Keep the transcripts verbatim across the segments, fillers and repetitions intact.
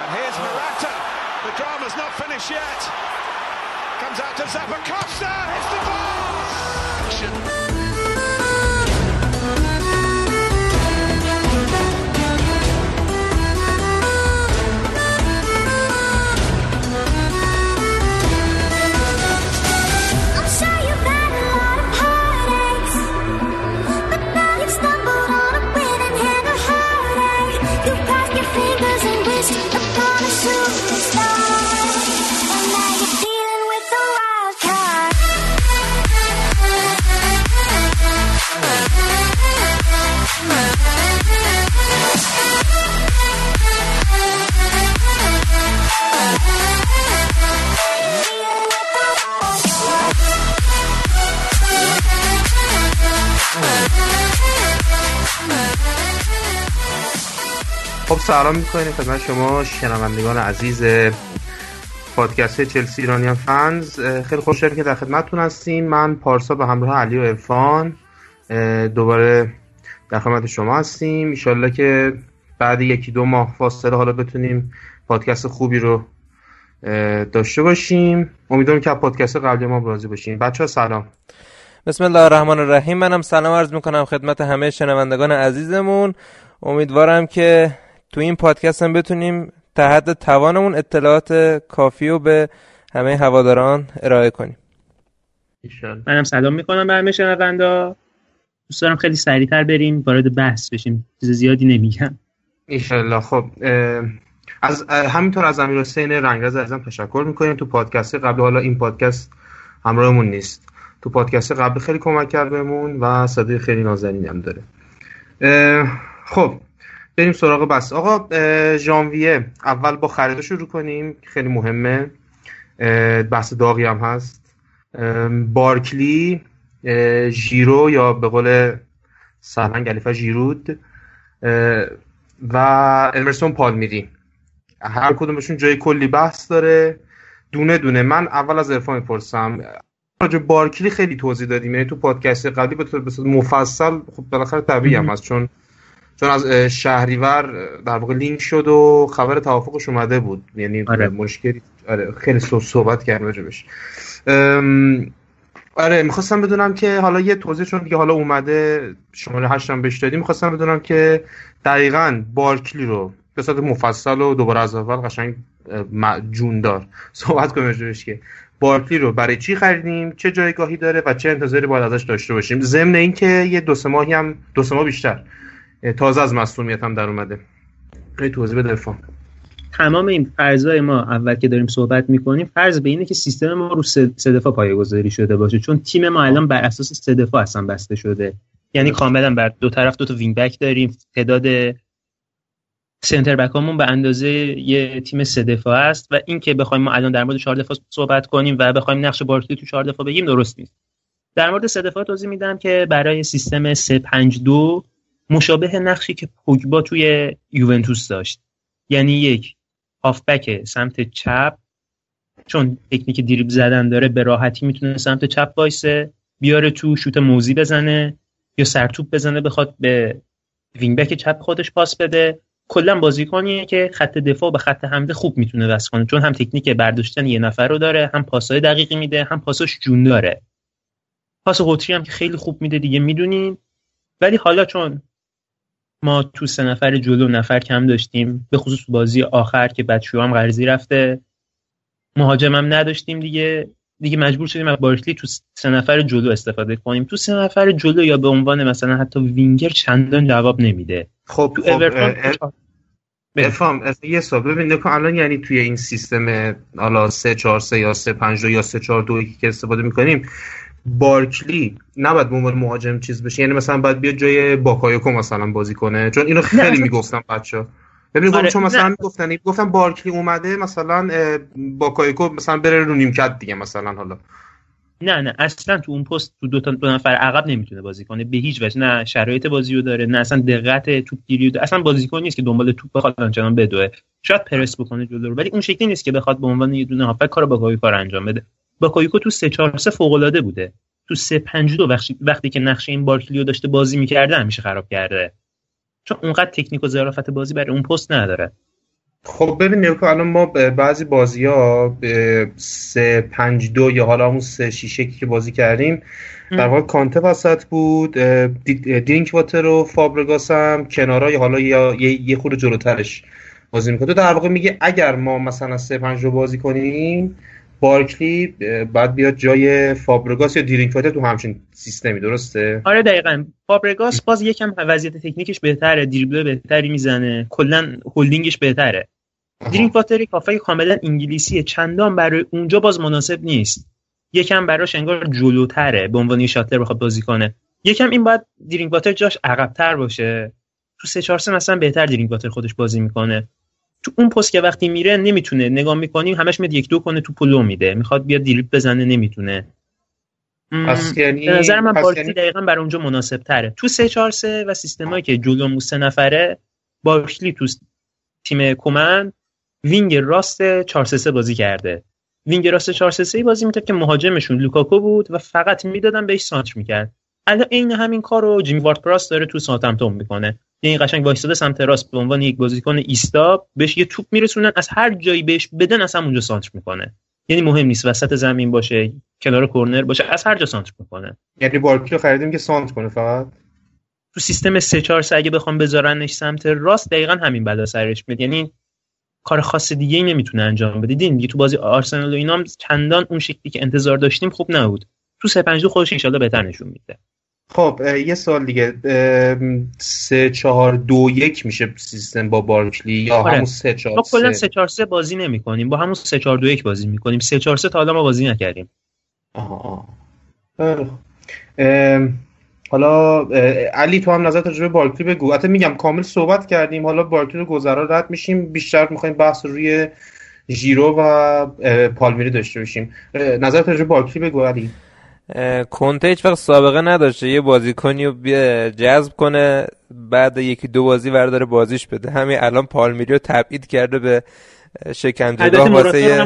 And here's Morata. The drama's not finished yet. Comes out to Zappacosta. It's the ball. خب سلام میکنیم خدمت شما شنوندگان عزیز پادکست چلسی ایرانیان فنز. خیلی خوشحالم که در خدمتتون هستیم. من پارسا به همراه علی و عرفان دوباره در خدمت شما هستیم. ان شاءالله که بعد یکی دو ماه فاصله حالا بتونیم پادکست خوبی رو داشته باشیم. امیدوارم که پادکست قبلی ما راضی باشین. بچه‌ها سلام. بسم الله الرحمن الرحیم. منم سلام عرض میکنم خدمت همه شنوندگان عزیزمون. امیدوارم که تو این پادکست هم بتونیم تا حد توانمون اطلاعات کافی رو به همه هواداران ارائه کنیم. منم سلام میکنم به همه شنوندا. دوست دارم خیلی سریعتر بریم وارد بحث بشیم. چیز زیادی نمیگم. ان خب از همینطور از امیرحسین رنگرز عزیزم تشکر میکنیم. تو پادکست قبل، حالا این پادکست همراهمون نیست، تو پادکست قبل خیلی کمک کرد بهمون و صدای خیلی نازنینی هم داره. خب بریم سراغ بس. آقا ژانویه اول با خرید شروع کنیم، خیلی مهمه، بحث داغی هم هست. بارکلی، ژیرو یا به قول سرهنگ علیفه ژیرود و امرسون پالمیری، هر کدومشون جای کلی بحث داره دونه دونه. من اول از عرفان میپرسم، راجع بارکلی خیلی توضیح دادیم، یعنی تو پادکست قبلی به طور مفصل، خب بالاخره طبیعی هم هست چون چون از شهریور در واقع لینک شد و خبر توافقش اومده بود، یعنی آره. مشکلی آره خیلی صحبت کردیم راجعش. آره میخواستم بدونم که حالا یه توضیح، چون دیگه حالا اومده شماره هشت هم بهش دادیم، میخواستم بدونم که دقیقاً بارکلی رو به صورت مفصل و دوباره از اول قشنگ جوندار صحبت کنیم راجعش، که بارکلی رو برای چی خریدیم، چه جایگاهی داره و چه انتظاری باید ازش داشته باشیم، ضمن اینکه یه دو سه ماهی هم دو سه ماه بیشتر تازه از مصونیت هم در اومده. خیلی توضیح بده عرفان. تمام این فرضای ما اول که داریم صحبت میکنیم فرض به اینه که سیستم ما رو سه دفاع پایه‌گذاری شده باشه، چون تیم ما الان بر اساس سه دفاع اصلا بسته شده، یعنی کاملا بر دو طرف دو تا وینگ بک داریم. تعداد سنتر بک هامون به اندازه یه تیم سه دفاع است و این که بخوایم ما الان در مورد چهار دفاع صحبت کنیم و بخوایم نقش بارکلی تو چهار دفاع بگیم درست نیست. در مورد سه دفاع توضیح میدم که برای سیستم سه پنج دو مشابه نقشی که پوگبا توی یوونتوس داشت، یعنی یک هافبک سمت چپ، چون تکنیک دریبل زدن داره به راحتی میتونه سمت چپ وایسه، بیاره تو شوت موزی بزنه یا سرتوپ بزنه بخواد به وینگ بک چپ خودش پاس بده. کلا بازیکنیه که خط دفاع به خط حمله خوب میتونه وصل کنه، چون هم تکنیک برداشتن یه نفر رو داره، هم پاسای دقیقی میده، هم پاساش جون داره. پاس قطری هم که خیلی خوب میده دیگه میدونین. ولی حالا چون ما تو سه نفر جلو نفر کم داشتیم، به خصوص بازی آخر که بچه‌ها هم قرضی رفته، مهاجم هم نداشتیم دیگه دیگه مجبور شدیم از بارکلی تو سه نفر جلو استفاده کنیم. تو سه نفر جلو یا به عنوان مثلا حتی وینگر چندان جواب نمیده. خب تو اورتون بفهم یه سوال ببین نکن الان، یعنی توی این سیستم حالا سه چهار سه یا سه پنج دو یا سه چهار دو که استفاده می‌کنیم، بارکلی نباید به عنوان مهاجم چیز بشه، یعنی مثلا باید بیاد جای باکایوکو مثلا بازی کنه، چون اینو خیلی میگفتم بچه‌ها. ببین آره، چون مثلا میگفتن میگفتن بارکلی اومده مثلا باکایوکو مثلا بره رو نیمکت دیگه مثلا. حالا نه نه اصلا تو اون پست تو دو تا دو نفر عقب نمیتونه بازی کنه به هیچ وجه، نه شرایط بازیو داره نه اصلا دقت توپگیری داره، اصلا بازیکن نیست که دنبال توپ بخواد آنچنان بدوه، شاید پرس بکنه جلو رو، ولی اون شکلی نیست که بخواد به عنوان یه دونه هافبک کارو باکایوکو انجام بده. باکایوکو تو سه چهار سه فوق العاده بوده، تو سه پنج دو وقتی وقتی که نقش این بارکلیو داشته بازی می‌کرده همیشه خراب کرده، چون اونقدر تکنیک و ظرافت بازی برای اون پست نداره. خب ببین نیوکا، الان ما بعضی بازی ها سه پنج دو یا حالا اون سه شیش یک که بازی کردیم در واقع کانته وسط بود، درینک واتر و فابرگاس هم کنارا یا حالا یا یه خورده جلوترش بازی میکنه. تو در واقع میگه اگر ما مثلا سه پنج دو بازی کنیم بارکلی بعد بیاد جای فابرگاس یا درینک واتر تو همچین سیستمی، درسته؟ آره دقیقاً. فابرگاس باز یکم وضعیت تکنیکش بهتره، دریبل بهتری میزنه، کلا هولدینگش بهتره. درینک واتر کافه کاملا انگلیسیه، چندان برای اونجا باز مناسب نیست، یکم براش انگار جلوتره به عنوان شاتلر بخواد بازی کنه. یکم این باید درینک واتر جاش عقب‌تر باشه. تو سه چهار سه مثلا بهتر درینک واتر خودش بازی میکنه. تو اون پست که وقتی میره نمیتونه، نگاه میکنیم همش میاد یک دو کنه تو پلو میده، میخواد بیاد دریبل بزنه نمیتونه. پس یعنی به نظر من بارکلی یعنی... دقیقاً برای اونجا مناسب تره. تو سه چهار سه و سیستمایی که جلو سه نفره، بارکلی تو تیم کومن وینگ راست چهار سه سه بازی کرده. وینگ راست چهار سه سه بازی میکرد که مهاجمشون لوکاکو بود و فقط میدادن بهش سانتر میکرد. الان عین همین کارو جیمی وارد پراس داره تو ساوثهمپتون میکنه. یعنی قشنگ وایساده سمت راست به عنوان یک بازیکن ایستا، بهش یه توپ میرسونن، از هر جایی بهش بدن از همونجا سانتر میکنه. یعنی مهم نیست وسط زمین باشه، کنار کرنر باشه، از هر جا سانتر میکنه. یعنی بارکلی رو خریدیم که سانتر کنه فقط. تو سیستم سه چهار سه اگه بخوام بذارنش سمت راست دقیقاً همین بلا سرش میاد. یعنی کار خاص دیگه ای نمیتونه انجام بده. دیدین دیگه تو بازی آرسنال و اینام چندان اون شکلی که انتظار داشتیم خوب نبود. تو سه پنج دو خودش ان شاءالله بهتر نشون میده. خب یه سوال دیگه، سه چهار دو یک میشه سیستم با بارکلی یا آره. همون سه چهار سه؟ ما کلا سه چهار سه بازی نمی‌کنیم، با همون سه چهار دو یک بازی می‌کنیم. سه چهار سه تا حالا ما بازی نکردیم. آها آها. حالا علی تو هم نظرت راجع به بارکلی بگو. البته میگم کامل صحبت کردیم، حالا بارکلی رو گذرا رد میشیم، بیشتر می‌خوایم بحث روی ژیرو و پالمیری داشته باشیم. نظرت راجع به بارکلی بگو علی. کنته هیچ وقت سابقه نداشته یه بازیکنی رو جذب کنه بعد یکی دو بازی ورداره بازیش بده. همین الان پالمیری رو تبعید کرده به شکنجهگاه واسه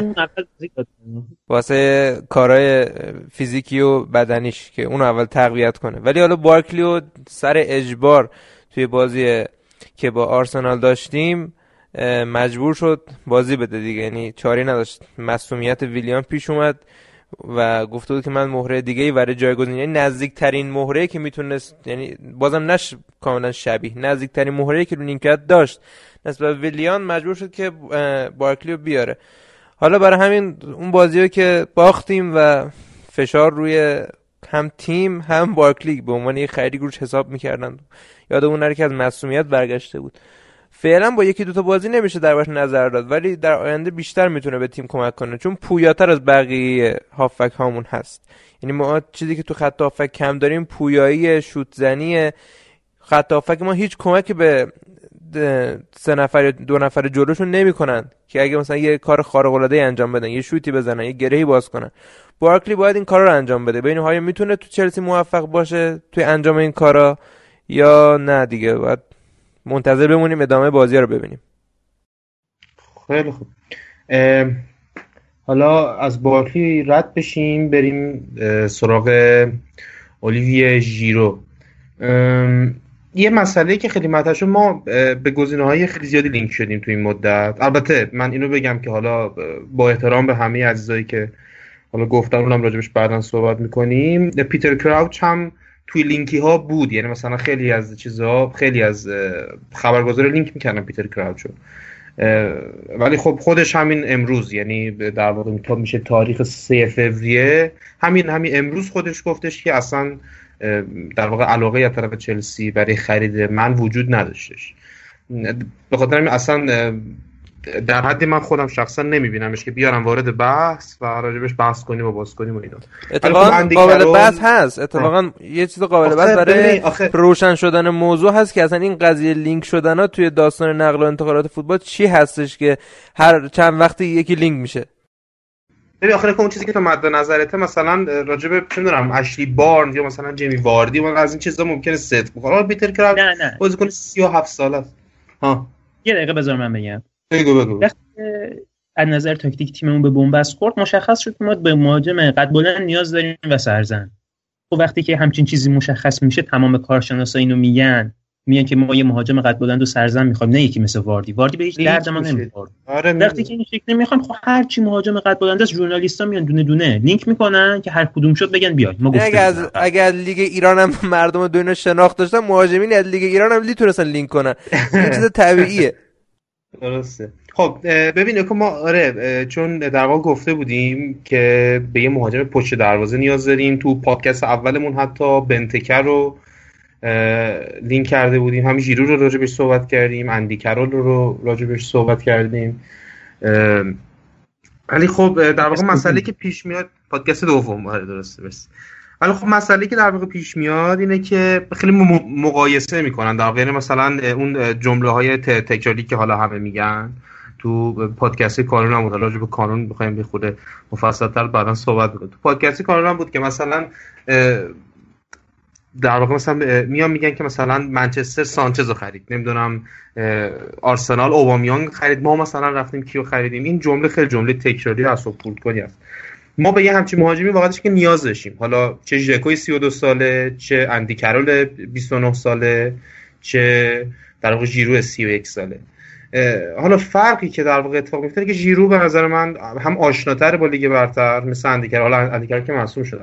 واسه کارهای فیزیکی و بدنیش که اونو اول تقویت کنه. ولی حالا بارکلی رو سر اجبار توی بازی که با آرسنال داشتیم مجبور شد بازی بده دیگه، یعنی چاری نداشت. معصومیت ویلیان پیش اومد و گفته بود که من مهره دیگه‌ای برای جایگزین، یعنی نزدیکترین مهره که میتونست، یعنی بازم نش کاملا شبیه، نزدیکترین مهره که رو نیمکت داشت نسبت به ویلیان مجبور شد که بارکلی رو بیاره. حالا برای همین اون بازیو که باختیم و فشار روی هم تیم هم بارکلی به عنوان یه خرید روش حساب میکردن، یادمون نره که از معصومیت برگشته بود. فعلا با یکی دوتا بازی نمیشه دربارش نظر داد، ولی در آینده بیشتر میتونه به تیم کمک کنه چون پویاتر از بقیه هافک هامون هست. یعنی ما چیزی که تو خط هافک کم داریم پویایی شوت زنی. خط هافک ما هیچ کمکی به سه نفر دو نفر جلوشون نمیکنن که اگه مثلا یه کار خارق العاده انجام بدن، یه شوتی بزنن، یه گرهی باز کنن. بارکلی باید این کارا رو انجام بده. ببینیم آیا میتونه تو چلسی موفق باشه توی انجام این کارا یا نه. دیگه باید منتظر بمونیم ادامه بازی رو ببینیم. خیلی خوب. حالا از بارکلی رد بشیم بریم سراغ اولیویه ژیرو. یه مسئله که خیلی مطرح شد، ما به گزینه‌های خیلی زیادی لینک شدیم تو این مدت. البته من اینو بگم که حالا با احترام به همه عزیزایی که حالا گفتن اونم راجبش بعداً صحبت می‌کنیم، پیتر کراوچ هم توی لینکی ها بود. یعنی مثلا خیلی از چیزها، خیلی از خبرگزارا لینک می‌کردن پیتر کراوچو، ولی خب خودش همین امروز، یعنی در واقع میشه تاریخ سه فوریه، همین همین امروز خودش گفتش که اصلا در واقع علاقه از طرف چلسی برای خرید من وجود نداشتش. به خاطر همین اصلا در حدی من خودم شخصا نمیبینمش که بیارم وارد بحث و راجبش بحث کنیم و باز کنیم و اینا. اتفاقا قابل بحث هست، اتفاقا یه چیز قابل بحث برای روشن شدن موضوع هست که اصلا این قضیه لینک شدن ها توی داستان نقل و انتقالات فوتبال چی هستش که هر چند وقتی یکی لینک میشه. ببین آخر اون چیزی که تو مد نظرته مثلا راجب چه می‌دونم اشلی بارنز یا مثلا جیمی واردی و از این چیزا ممکنه صدق بخوره. حالا پیتر کراوچ بازیکن سی و هفت ساله است. ها یه دقیقه بذار من بگم. بگو بگو. از نظر تاکتیک تیممون به بنبست خورد، مشخص شد که ما به مهاجم قد بلند نیاز داریم و سرزن. خب وقتی که همچین چیزی مشخص میشه تمام کارشناسا اینو میگن، میگن که ما یه مهاجم قد بلند و سرزن می‌خوایم، نه یکی مثل واردی. واردی به هیچ درد ما نمی‌خوره. آره وقتی که این شکلی می‌خوایم، خب هر چی مهاجم قد بلند است ژورنالیست‌ها میان دونه دونه لینک میکنن که هر کدوم شد بگن بیاید ما گفتیم. اگه از اگه لیگ ایران هم مردم دنیا شناخت داشتن، مهاجمین از لیگ ایران هم میتونستن لینک کنن. این چیز طبیعیه. درسته. خب ببین که ما آره چون در واقع گفته بودیم که به یه مهاجم پشت دروازه نیاز داریم. تو پادکست اولمون حتی بنتکر رو لینک کرده بودیم، همین ژیرو رو راجع بهش صحبت کردیم، اندی کرول رو راجع بهش صحبت کردیم. ولی خب در واقع مسئله که پیش میاد پادکست دوم آره درسته بس. ولی خب مسئله که در واقع پیش میاد اینه که خیلی مقایسه میکنن در واقع، مثلا اون جمله های تکراری که حالا همه میگن تو پادکست کانون هم بود، حالا راجع به کانون بخوایم به خود مفصل‌تر بعداً صحبت کنیم. تو پادکست کانون هم بود که مثلا در واقع مثلا میان میگن که مثلا منچستر سانچز رو خرید، نمیدونم آرسنال اوبامیانگ خرید، ما مثلا رفتیم کیو خریدیم. این جمله خیلی جمله تکراری و اصلا پولکنی است. ما به یه همچین مهاجمی واقعاش که نیاز داشتیم، حالا چه ژکوی سی و دو ساله، چه اندی کرول بیست و نه ساله، چه در واقع ژیرو سی و یک ساله. حالا فرقی که در واقع اتفاق میفته که ژیرو به نظر من هم آشناتر با لیگ برتر مثل اندی کرول، حالا اندی کرول که معصوم شده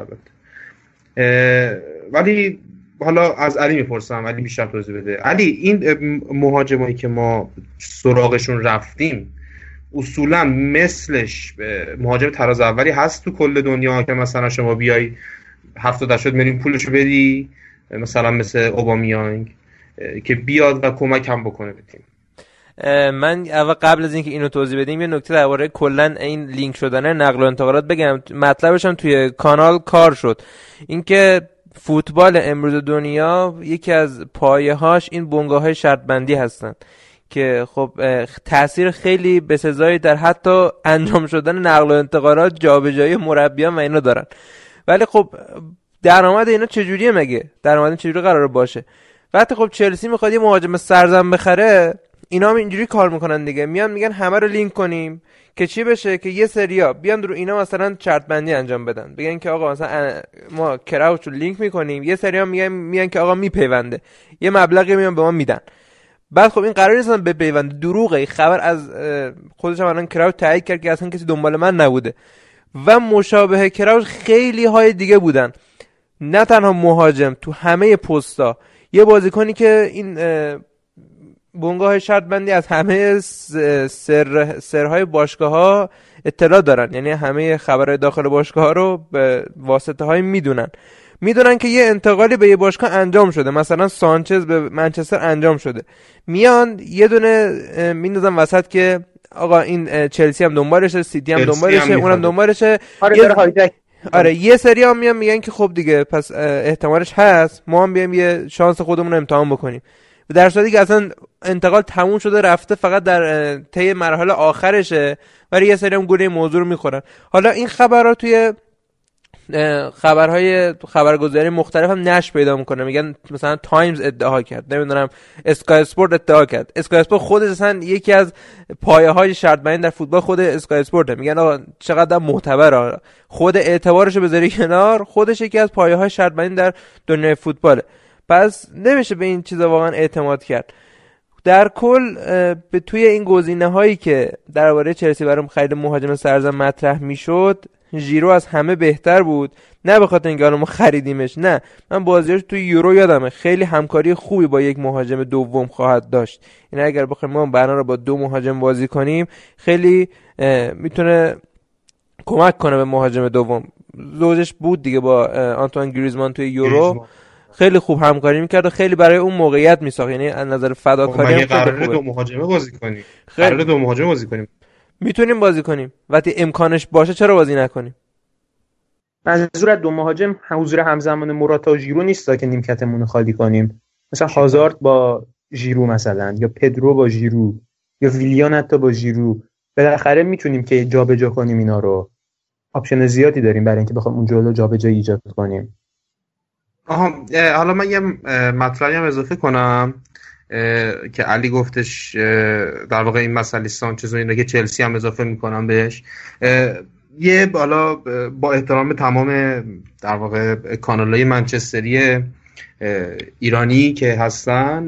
البته، ولی حالا از علی میپرسم، علی بیشتر توضیح بده. علی این مهاجمایی که ما سراغشون رفتیم اصولا مثلش مهاجم تراز اولی هست تو کل دنیا که مثلا شما بیای هفتاد هشتاد میلیون پولشو بدی مثلا مثل اوبامیانگ که بیاد و کمک هم بکنه به تیم؟ من اول قبل از اینکه اینو توضیح بدیم یه نکته درباره کلا این لینک شدن نقل و انتقالات بگم. مطلبش هم توی کانال کار شد، اینکه فوتبال امروز دنیا یکی از پایه‌هاش این بنگاه‌های شرط بندی هستن که خب تأثیر خیلی بسزایی در حتی انجام شدن نقل و انتقالات، جابجایی مربیان و اینا دارن. ولی خب درآمد اینا چجوریه؟ مگه درآمد چجوری قراره باشه؟ وقتی خب چلسی میخواد یه مهاجم سرزن بخره، اینا هم اینجوری کار میکنن دیگه، میان میگن همه رو لینک کنیم که چی بشه که یه سریا بیان رو اینا مثلا شرط بندی انجام بدن، بگن که آقا مثلا ما کراوچ رو لینک میکنیم، یه سریا میگن میگن که آقا میپیونده، یه مبلغی میان به ما میدن. بعد خب این قرار نیست به پیوند، دروغه. این خبر از خودش هم الان کراوچ تایید کرد که اصلا کسی دنبال من نبوده و مشابه کراوچ خیلی های دیگه بودن، نه تنها مهاجم، تو همه پستا. یه بازیکنی که این بنگاه شرط بندی از همه سر سرهای باشگاه‌ها اطلاع دارن، یعنی همه خبرهای داخل باشگاه‌ها رو به واسطه های میدونن میدونن که یه انتقالی به یه باشگاه انجام شده، مثلا سانچز به منچستر انجام شده، میان یه دونه میندازن وسط که آقا این چلسی هم دنبالشه، سیتی هم دنبالشه، اونم دنبالشه. آره یه... آره یه سری هم میان میگن که خب دیگه پس احتمالش هست، ما هم بیایم یه شانس خودمون رو امتحان بکنیم. در صورتی که اصلا انتقال تموم شده رفته، فقط در طی مرحله آخرشه، ولی یه سری هم گوله موضوع رو میخورن. حالا این خبرها توی خبرهای خبرگزاری مختلف هم نشر پیدا میکنه، میگن مثلا تایمز ادعا کرد، نمیدونم اسکای اسپورت ادعا کرد. اسکای اسپورت خودش اصلا یکی از پایه‌های شرط بندی در فوتبال خود اسکای اسپورته، میگن آقا چقدر معتبره، خود اعتبارشو بذاری کنار، خودش یکی از پایه‌های شرط بندی در دنیای فوتباله. پس نمیشه به این چیزا واقعا اعتماد کرد. در کل به توی این گزینه‌هایی که درباره چلسی برام خرید مهاجم سرزن مطرح میشد، ژیرو از همه بهتر بود، نه به خاطر اینکه ما خریدیمش، نه، من بازیاش توی یورو یادمه خیلی همکاری خوبی با یک مهاجم دوم خواهد داشت. این اگر بخوایم ما بنا رو با دو مهاجم بازی کنیم خیلی میتونه کمک کنه به مهاجم دوم. زوجش بود دیگه با آنتوان گریزمان توی یورو، خیلی خوب همکاری میکرد و خیلی برای اون موقعیت میساخت، یعنی از نظر فداکاری هم قراره دو مهاجم بازی کنیم. قراره دو مهاجم بازی کنیم. میتونیم بازی کنیم، وقتی امکانش باشه چرا بازی نکنیم؟ منظور از دو مهاجم حضور همزمان موراتا و ژیرو نیست که نیمکتمون رو خالی کنیم، مثلا هازارد با ژیرو مثلا، یا پدرو با ژیرو، یا ویلیان حتی با ژیرو. بالاخره میتونیم که جابجا کنیم اینا رو. آپشن زیادی داریم برای اینکه بخوایم اون جلو جابجایی ایجاد کنیم. آها حالا من یه مطلبی هم اضافه کنم که علی گفتش در واقع این مسئله سانچز و این که چلسی هم اضافه میکنم بهش. یه بالا با احترام تمام در واقع کانال‌های منچستری ایرانی که هستن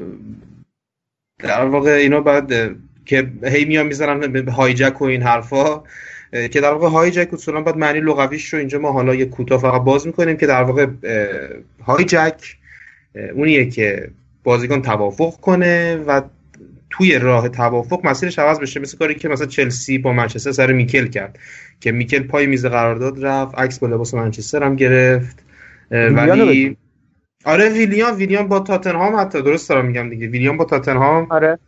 در واقع اینا بعد که هی میان میذارن هایجک و این حرفا که در واقع هایجک اصولا باید معنی لغویش رو اینجا ما حالا یه کوتاه فقط باز میکنیم که در واقع هایجک اونیه که بازیکن توافق کنه و توی راه توافق مسیرش عوض بشه، مثل کاری که مثلا چلسی با منچستر سر میکل کرد که میکل پای میز قرارداد رفت، عکس با لباس منچستر هم گرفت. ولی آره ویلیام ویلیام با تاتنهام، حتی درست دارم میگم دیگه، ویلیام با تاتنهام آره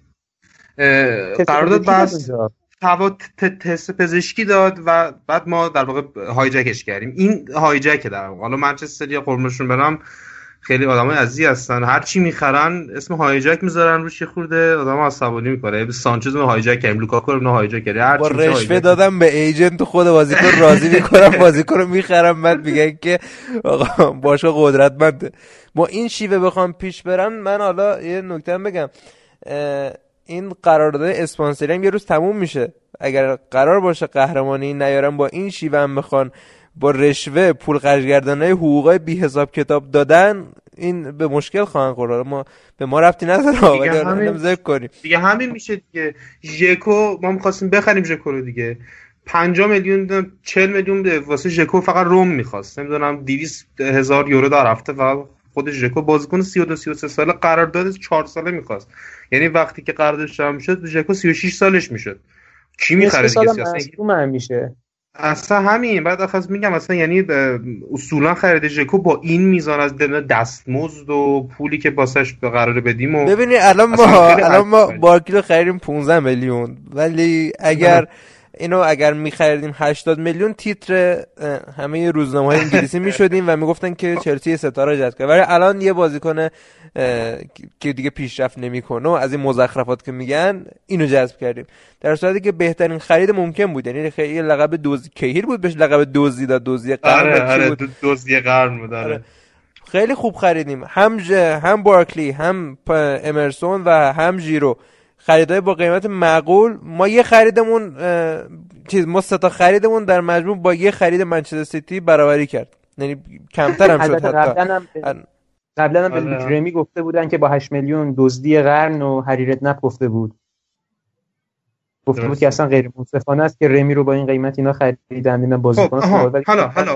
قرارداد بس هوا تست پزشکی داد و بعد ما در واقع هایجکش کردیم. این هایجک در واقع حالا منچستر یا قرمشون برام خیلی آدمای عزیزی هستن، هر چی میخرن اسم هایجک میذارن روش، یه خورده آدمو عصبانی میکنه. سانچز رو هایجک کردیم، لوکاکو رو هایجک کردیم، هر چی رشوه دادم به ایجنت خود بازیکن راضی میکنم، بازیکن رو میخرم، بعد میگن که آقا باشگاه قدرتمنده. با این شیوه بخوام پیش برم، من حالا یه نکته بگم، این قرارداد اسپانسری هم یه روز تموم میشه. اگر قرار باشه قهرمانی نیارن، با این شیوه هم بخوان با رشوه پول خرج کردنای حقوقای بی حساب کتاب دادن، این به مشکل خواهن خورد. ما به ما ربطی نداره، ولی همین ذکر کنیم دیگه. همین میشه دیگه. ژکو ما می‌خواستیم بخریم ژکو رو دیگه، پنجاه میلیون چهل میلیون واسه ژکو فقط روم می‌خواست، نمیدونم دویست هزار یورو در هفته، و خود ژکو بازیکن سی و دو سی و سه ساله قرارداد چهار ساله می‌خواست. یعنی وقتی که قراردادش تموم شد ژکو سی و شش سالش میشد. کی می‌خره دیگه سیاست میشه اصلا همین. بعد آخه میگم اصلا یعنی اصولا خرید ژکو با این میزان از دستمزد و پولی که واسش قراره بدیم و ببینید الان ما الان ما بارکلی رو خریدیم پانزده میلیون، ولی اگر اینو اگر می‌خریدیم هشتاد میلیون تیتر همه روزنامه‌های انگلیسی می‌شدیم و میگفتن که چلسی ستاره جذب کرد. ولی الان یه بازیکن که دیگه پیشرفت نمی‌کنه و از این مزخرفات که میگن اینو جذب کردیم، در صورتی که بهترین خرید ممکن بود. یعنی خیلی لقب دوز کهیر بود، بهش لقب دزدی داد، دزدی قرن. آره آره دزدی قرن بود. آره خیلی خوب خریدیم، هم ج... هم بارکلی، هم امرسون و هم ژیرو، خریدای با قیمت معقول. ما یه خریدمون چیز ما سه تا خریدمون در مجموع با یه خرید منچستر سیتی برابری کرد، یعنی کمتر هم شد. حتی قبلا هم قبلا هم به رمی گفته بودن که با هشت میلیون دزدی قرن، و هری ردنپ گفته بود گفته بود که اصلا غیر منصفانه است که رمی رو با این قیمت اینا خریدن. اینا بازیکن حالا حالا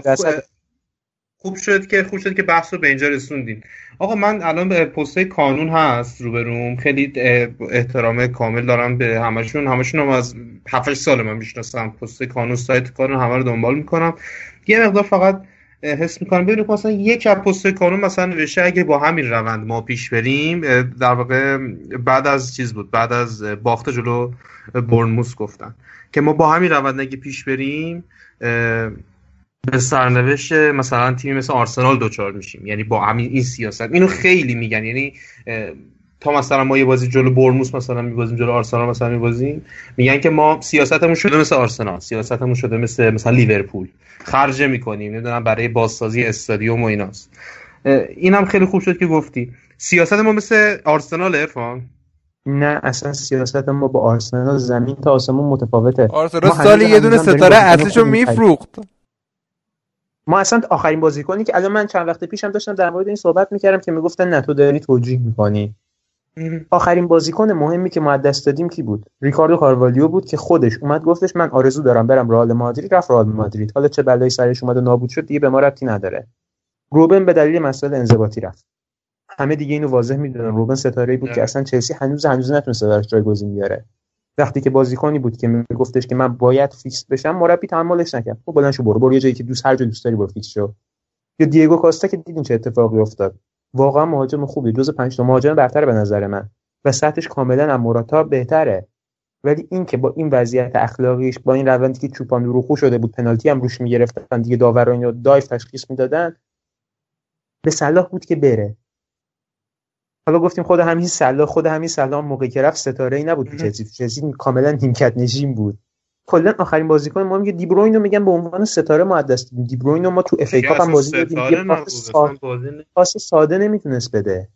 خوب شد که خوب شد که بحث رو به اینجا رسوندین. آقا من الان به پست کانون هست روبروم، خیلی احترام کامل دارم به همشون، همشون هم از هفت سال من میشناسم، پست کانون، سایت کانون همه رو دنبال میکنم. یه مقدار فقط حس میکنم ببینید مثلا یک از پست کانون مثلا نوشته اگه با همین روند ما پیش بریم، در واقع بعد از چیز بود، بعد از باخت جلو بورنموث گفتن که ما با همین روند اگه پیش بریم به سرنوشت مثلا تیمی مثل آرسنال دوچار میشیم. یعنی با همین این سیاست اینو خیلی میگن، یعنی تا مثلا ما یه بازی جلو بورنموث مثلا میبازیم، جلو آرسنال مثلا میبازیم، میگن که ما سیاستمون شده مثل آرسنال، سیاستمون شده مثل مثلا لیورپول، خرج میکنیم نمیدونم برای بازسازی استادیوم و ایناست. اینم خیلی خوب شد که گفتی سیاست ما مثل آرسنال. عرفان نه اصلا سیاست ما با آرسنال زمین تا آسمون متفاوته. آرسنال سالی یه دونه ستاره اصلیشو میفروخت. ما اصلا آخرین بازیکنی که الان من چند وقت پیشم داشتم در مورد این صحبت میکردم که میگفتن نه تو داری توجیه میکنی، آخرین بازیکن مهمی که ما از دست دادیم کی بود؟ ریکاردو کاروالیو بود که خودش اومد گفتش من آرزو دارم برم رئال مادرید، رفت رئال مادرید، حالا چه بلایی سرش اومد و نابود شد دیگه به ما ربطی نداره. روبن به دلیل مسائل انضباطی رفت، همه دیگه اینو واضح میدونن. روبن ستاره‌ای بود که اصلا چلسی هنوز هنوز نتونسته براش جایگزین بیاره. وقتی که بازیکنی بود که میگفتش که من باید فیکس بشم، مربی تحملش نکرد. خب بلند شو برو برو یه جایی که دوست هر جا دوست داری برو فیکس شو. یا دیگو کاستا که دیدین چه اتفاقی افتاد، واقعا مهاجم خوبی، جز پنج تا مهاجم برتر به نظر من و سطحش کاملا از موراتا بهتره. ولی این که با این وضعیت اخلاقیش، با این روندی که چوپان روخو شده بود، پنالتی هم روش میگرفتن دیگه، داورا اینو دایو تشخیص میدادن، به صلاح بود که بره. حالا گفتیم خود همین صلاح خود همین صلاح موقعی که رفت ستاره‌ای نبود تو چلسی، چلسی کاملا نیمکت نشین بود. کلا آخرین بازیکن ما میگه دی بروین رو میگن به عنوان ستاره ما دست دادیم. دی بروین رو ما تو اف ای کاپ هم بازی دادیم، پاس ساده نمیتونست بده.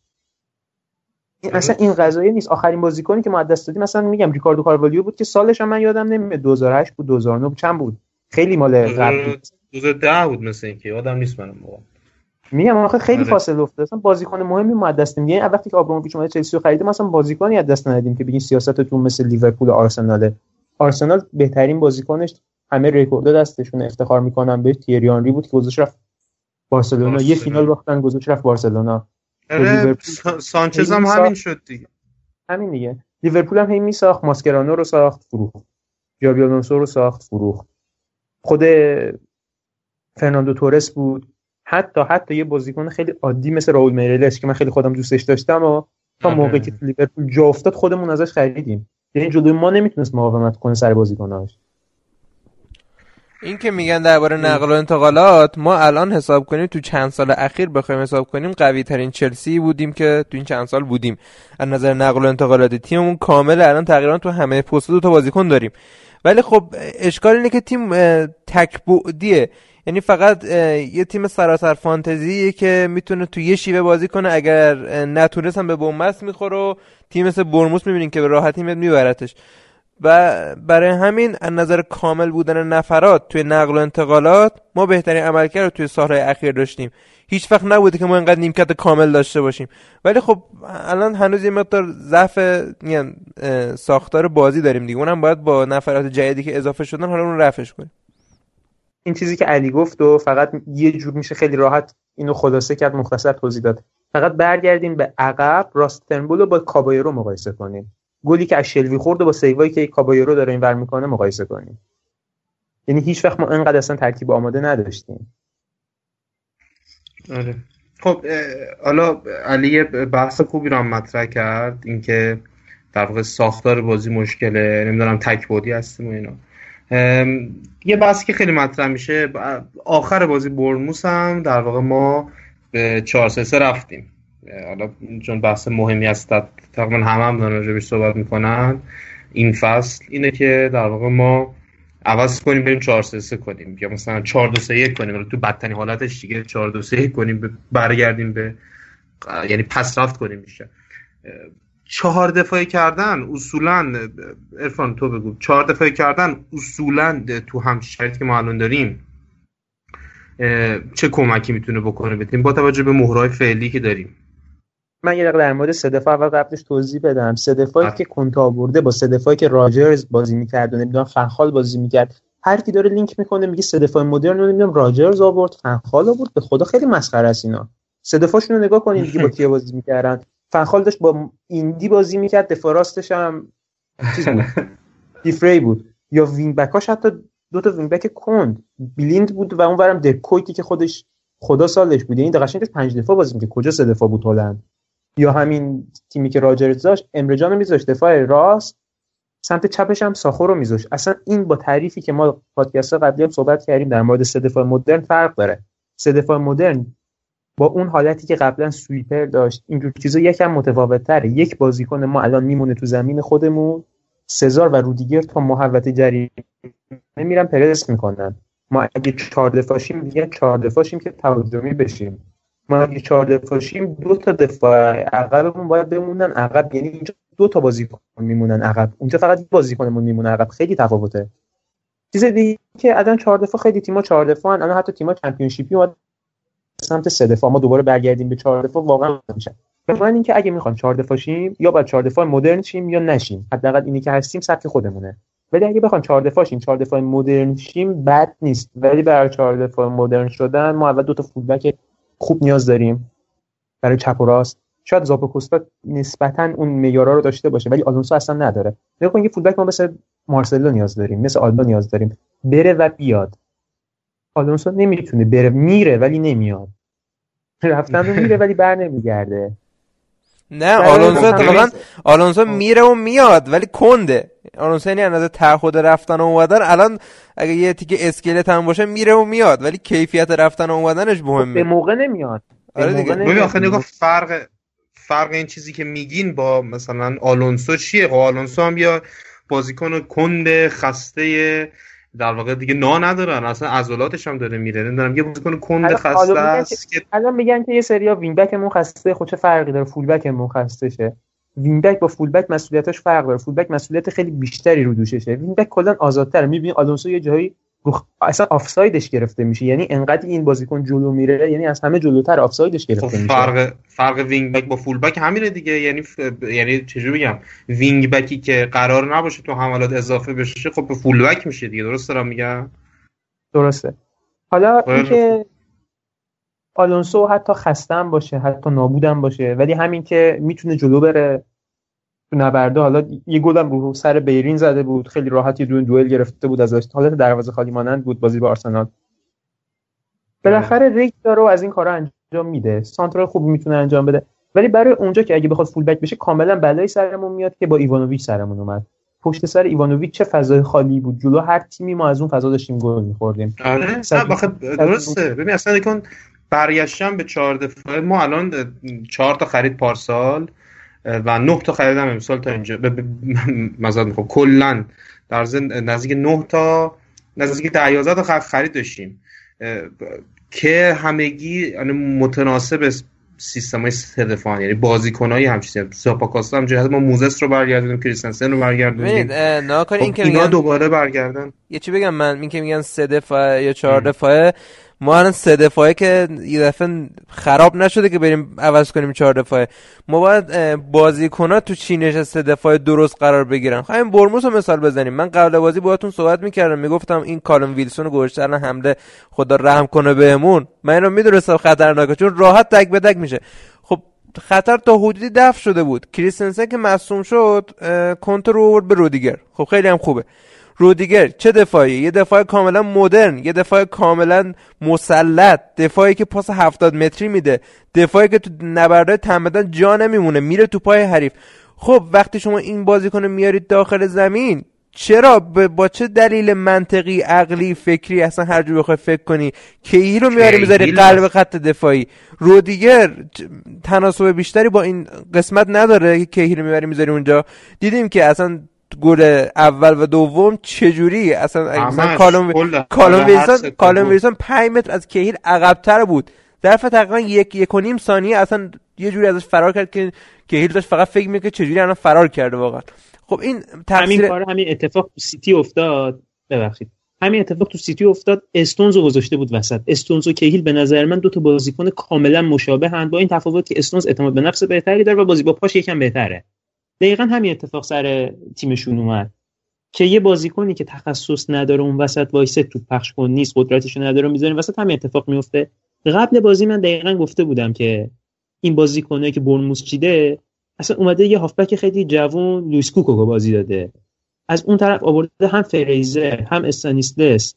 این اصلا این قضیه نیست. آخرین بازیکنی که ما دست دادیم مثلا میگم ریکاردو کاروالیو بود که سالش هم من یادم نمیاد دو هزار و هشت بود دو هزار و نه چند بود، خیلی مال قبل بود، دو هزار و ده بود مثلا، اینکه یادم نیست منم موقع. میگم آخه خیلی فاصله افتاد. اصلا بازیکن مهمی ما از دست میدیم. یعنی وقتی که آبراموویچ اومد چلسی رو خرید، ما اصلا بازیکنی از دست ندادیم که بگین سیاستتون مثل لیورپول و آرسناله. آرسنال بهترین بازیکنش همه رکورد دستشون، افتخار میکنن بهش، تیری آنری بود که گذاشت رفت بارسلونا، یه فینال باختن گذاشت رفت بارسلونا. سانچز هم همین شد دیگه. همین دیگه. لیورپول هم همین ساخت، ماسکرانو رو ساخت فروخت، جابی آلونسو رو ساخت فروخت، خود فرناندو تورس بود، حتی حتی یه بازیکن خیلی عادی مثل راول میرلس که من خیلی خودم دوستش داشتم و تا موقعی که لیورپول جا افتاد خودمون ازش خریدیم. یعنی جلوی ما نمیتونست مقاومت کنه سر بازیکناش. این که میگن درباره نقل و انتقالات، ما الان حساب کنیم تو چند سال اخیر بخوایم حساب کنیم قوی ترین چلسی بودیم که تو این چند سال بودیم از نظر نقل و انتقالات. تیممون کامل الان تقریبا تو همه پست دو تا بازیکن داریم، ولی خب اشکال اینه که تیم تک بعدیه. یعنی فقط یه تیم سراسر فانتزیه که میتونه تو یه شیوه بازی کنه، اگر نتونست هم به بنبست میخوره و تیم مثل برموس میبینین که به راحتی میاد میبرتش. و برای همین از نظر کامل بودن نفرات توی نقل و انتقالات ما بهترین عملکرد رو توی سالهای اخیر داشتیم. هیچ وقت نبوده که ما اینقدر نیمکت کامل داشته باشیم، ولی خب الان هنوز یه مقدار ضعف یعنی ساختار بازی داریم دیگه، اونم باید با نفرات جدیدی که اضافه شدن حالا اون رفعش کنیم. این چیزی که علی گفت و فقط یه جور میشه خیلی راحت اینو خلاصه کرد، مختصر توضیح داد. فقط برگردیم به عقب، راستنبول رو با کابایرو مقایسه کنیم، گلی که از شلوی خورد و با سیوایی که کابایرو داره اینور میکنه مقایسه کنیم. یعنی هیچ وقت ما اینقدر اصلا ترکیب آماده نداشتیم. آره. خب حالا علی بحث خوبی رو هم مطرح کرد، اینکه در واقع ساختار بازی مشکله، نمیدونم تک بودی هستیم و اینا. یه بحثی که خیلی مطرح میشه آخر بازی برموس هم در واقع ما به چهار سه سه رفتیم. حالا چون بحث مهمی است تقریبا همه هم دارن راجعش صحبت میکنن این فصل، اینه که در واقع ما عوض کنیم بریم چهار سه سه کنیم یا مثلا چهار دو سه یک کنیم، تو بدترین حالتش دیگه چهار دو سه یک کنیم، برگردیم به یعنی پس رفت کنیم. میشه چهار دفاعی کردن اصولا، عرفان تو بگو، چهار دفاعی کردن اصولا تو هم شرایطی که ما الان داریم چه کمکی میتونه بکنه به تیم با توجه به مهرهای فعلی که داریم؟ من یه دقیقه در مورد سه دفاع اول قبلش توضیح بدم. سه دفاعی که کنته آورده با سه دفاعی که راجرز بازی می‌کرد و نمیدونم فنخال بازی می‌کرد، هر کی داره لینک میکنه میگه سه دفاع مدرن رو نمیدونم راجرز آورد، فنخال آورد. به خدا خیلی مسخره است اینا. سه دفاعشون رو نگاه کنین دیگه با کی بازی می‌کردن. فنخال داشت با ایندی بازی می‌کرد، دفاع راستش هم چیز بود، دیفری بود، یا وینگ بکاش حتی دو تا وینگ بک کند بلیند بود و اونورم دکویتی که خودش خدا سالش بود. این دقیقاً پنج دفاع بازی می‌کرد، کجا سه دفاع بود هلند. یا همین تیمی که راجرز داشت، امره جان رو میذاشت دفاع راست، سمت چپش هم ساخو رو میذاشت. اصلا این با تعریفی که ما پادکست قبلی هم صحبت کردیم در مورد سه دفاع مدرن فرق داره. سه دفاع مدرن با اون حالتی که قبلا سویپر داشت اینجور چیزا یکم متفاوت‌تره. یک بازیکن ما الان میمونه تو زمین خودمون، سزار و رودیگر تا محوطه جریمه میرن پرس میکنن. ما اگه چهار دفاعشیم دیگه چهار دفاعشیم که تهاجمی بشیم. ما اگه چهار دفاعشیم دو تا دفاع عقبمون باید بمونن عقب، یعنی اینجا دو تا بازیکن میمونن عقب، اونجا فقط یک بازیکنمون میمونه عقب. خیلی تفاوته. چیز دیگه که الان چهار دفاع خیلی تیم‌ها چهار دفاعن، الان حتی تیم‌ها چمپیونشیپی اومد سمت سه دفاع، ما دوباره برگردیم به چهار دفاع واقعا میشه. مثلا اینکه اگه میخوام چهار دفاع شیم یا باید چهار دفاع مدرن شیم یا نشیم، حداقل اینی که هستیم سبک خودمونه. ولی اگه بخوام چهار دفاع شیم، چهار دفاع مدرن شیم بد نیست، ولی برای چهار دفاع مدرن شدن ما اول دو تا فولبک خوب نیاز داریم برای چپ و راست. شاید زاپاکوستا نسبتاً اون معیارا رو داشته باشه ولی آلونسو اصلا نداره. نگاه کن یه فولبک ما مثل مارسلو نیاز داریم، مثل آلبا نیاز داریم، بره و بیاد. آلونسو نمیتونه بره، میره ولی نمیاد. رفتن رو میره ولی بر نمیگرده. نه آلونسو اتفاقا آلونسو میره و میاد ولی کنده. آلونسو یعنی اندازه تعهد رفتن و اومدن الان اگه یه تیکه اسکلت هم باشه میره و میاد، ولی کیفیت رفتن و اومدنش مهمه. به موقع نمیاد. آره دیگه. ببین آخه نگاه فرق فرق این چیزی که میگین با مثلا آلونسو چیه؟ آلونسو هم یا بازیکن کنده خسته در واقع دیگه نا ندارن، اصلا عضلاتش هم داره میره، نمیدونم یه بازیکن کنده خسته است که الان میگن که یه سریا وینگ بکمون خسته، خود چه فرقی داره فول بکمون خسته شه؟ وینگ بک با فول بک مسئولیتش فرق داره. فول بک مسئولیت خیلی بیشتری رو دوششه، وینگ بک کلا آزادتره. میبینی آلونسو یه جایی اصلا آفسایدش گرفته میشه، یعنی انقدر این بازیکن جلو میره، یعنی از همه جلوتر آفسایدش گرفته خب میشه. فرق فرق وینگ بک با فول بک همینه دیگه، یعنی ف... یعنی چجوری بگم، وینگ بکی که قرار نباشه تو حملات اضافه بشه خب به فول بک میشه دیگه، درست دارم میگم؟ درسته. حالا اینکه آلونسو حتی خسته هم باشه، حتی نابودم باشه، ولی همین که میتونه جلو بره تو نبرده، حالا یه گلم رو سر بیرین زده بود، خیلی راحت یه دو دوئل گرفته بود ازش، حالت دروازه خالی مانند بود بازی با آرسنال. بالاخره ریک داره و از این کارا انجام میده، سانترال خوبی میتونه انجام بده، ولی برای اونجا که اگه بخواد فول بک بشه کاملا بلای سرمون میاد که با ایوانوویچ سرمون اومد. پشت سر ایوانوویچ چه فضای خالی بود، جلو هر تیمی ما از اون فضا داشتیم گل می‌خوردیم. آره نه درسته. ببین اصلا کن برگشتم به چهار دفعه، ما الان چهار تا خرید پارسال و نه تا خریدم امسال تا اینجا، مثلا میگم کلا در ضمن نزدیک نه تا نزدیک ده یازده تا خرید داشتیم که همگی یعنی متناسب سیستمای سه دفاعی، یعنی بازیکنایی همچین ساپاکاستا هم جهت ما موزس رو برگردونیم، کریستنسن رو برگردونیم، ناکن این که اینا دوباره برگردن. یه چی بگم من، این که میگن سه دفاع یا چهار دفاعه، ما الان سه دفاعه که یه دفعه خراب نشده که بریم عوض کنیم چهار دفاعه، ما باید بازیکن‌ها تو چینش سه دفاعه درست قرار بگیرن. خب همین برموس رو مثال بزنیم، من قبل بازی باهاتون صحبت می‌کردم میگفتم این کالوم ویلسون رو گذاشته الان حمله خدا رحم کنه بهمون، من اینو میدونستم خطرناکه چون راحت تک به تک میشه. خب خطر تا حدودی دفع شده بود، کریستنسن که مصدوم شد کنتر رو آورد به رودیگر، خب خیلی هم خوبه. رودیگر چه دفاعی؟ یه دفاع کاملا مدرن، یه دفاع کاملا مسلط، دفاعی که پاس هفتاد متری میده، دفاعی که تو نبرده تن بدن جا نمیمونه، میره تو پای حریف. خب وقتی شما این بازیکن میارید داخل زمین، چرا با چه دلیل منطقی عقلی فکری اصلا هر جور بخوای فکر کنی کیهیل رو میاری میذاری قلب خط دفاعی؟ رودیگر تناسب بیشتری با این قسمت نداره که کیهیل رو میاری میذاری اونجا. دیدیم که اصلا گل اول و دوم چجوری اصلا مثلا کالوم کالوم ویلسون کالوم ویلسون پنج متر از کیهیل عقب‌تر بود، ظرف تقریبا یک یک و نیم ثانیه اصلا یه جوری ازش فرار کرد که کیهیل داشت فقط فکر می‌کرد چجوری الان فرار کرده واقعا. خب این تفسیر همین کار همین اتفاق تو سیتی افتاد، ببخشید همین اتفاق تو سیتی افتاد، استونز رو گذاشته بود وسط. استونز و کیهیل به نظر من دو تا بازیکن کاملا مشابهن، با این تفاوت که استونز اعتماد به نفس بهتری داره و بازی با پاش یکم بهتره. دقیقاً همین اتفاق سر تیمشون اومد که یه بازیکنی که تخصص نداره اون وسط وایسه تو پخش کن نیست، قدرتشو نداره میذاریم وسط، همین اتفاق میفته. قبل بازی من دقیقاً گفته بودم که این بازیکنه که برنموث چیده اصلا اومده یه هافبک خیلی جوون لوئیس کوکو بازی داده، از اون طرف آورده هم فریزر هم استانیسلس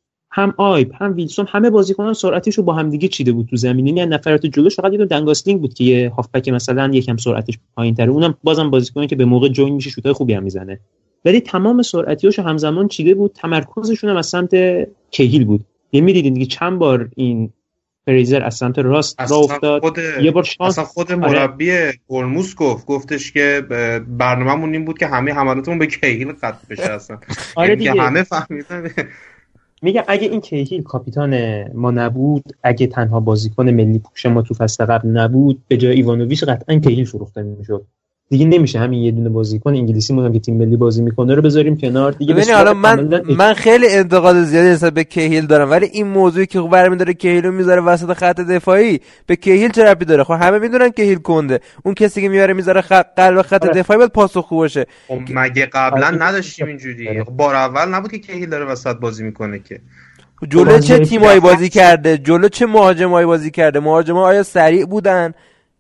هم آیب هم ویلسون، همه بازیکنان سرعتیشو با هم دیگه چیده بود تو زمین، یعنی نفرات جلوش فقط یه دونه دنگاسلینگ بود که یه هافبک مثلا یکم سرعتش پایین‌تره، اونم بازم بازیکنی که به موقع جوین میشه شوتای خوبی هم میزنه، ولی تمام سرعتیاشو همزمان چیده بود. تمرکزشون هم از سمت کیهیل بود، یعنی می‌دیدین دیگه چند بار این فریزر از سمت راست راه افتاد، خود... یه بار شانس اصلا خود مربی برموس گفت گفتش که برنامه‌مون این بود که همه حملاتمون به کیهیل ختم بشه اصلا. آره دیگه همه فهمیدن. میگم اگه این کیهیل کاپیتان ما نبود، اگه تنها بازیکن ملی پوش ما تو فصل قبل نبود، به جای ایوانوویچ قطعا کیهیل فروخته میشد. دیگه نمیشه همین یه دونه بازیکن انگلیسی مونم که تیم ملی بازی میکنه رو بذاریم کنار دیگه. ببین حالا من من خیلی انتقاد زیادی نسبت به کیهیل دارم، ولی این موضوعی که برمی داره کیهیل رو میذاره وسط خط دفاعی، به کیهیل چه ربطی داره؟ خب همه میدونن کیهیل کنده، اون کسی که میاره میذاره خط قلب خط آره. دفاعی باید پاسخ خوب باشه. مگه قبلا نداشتیم اینجوری؟ بار اول نبود که کیهیل داره وسط بازی میکنه که؟ جلو چه تیمایی بازی کرده؟ جلو چه مهاجمایی بازی کرده؟ مهاجما آیا سریع بودن؟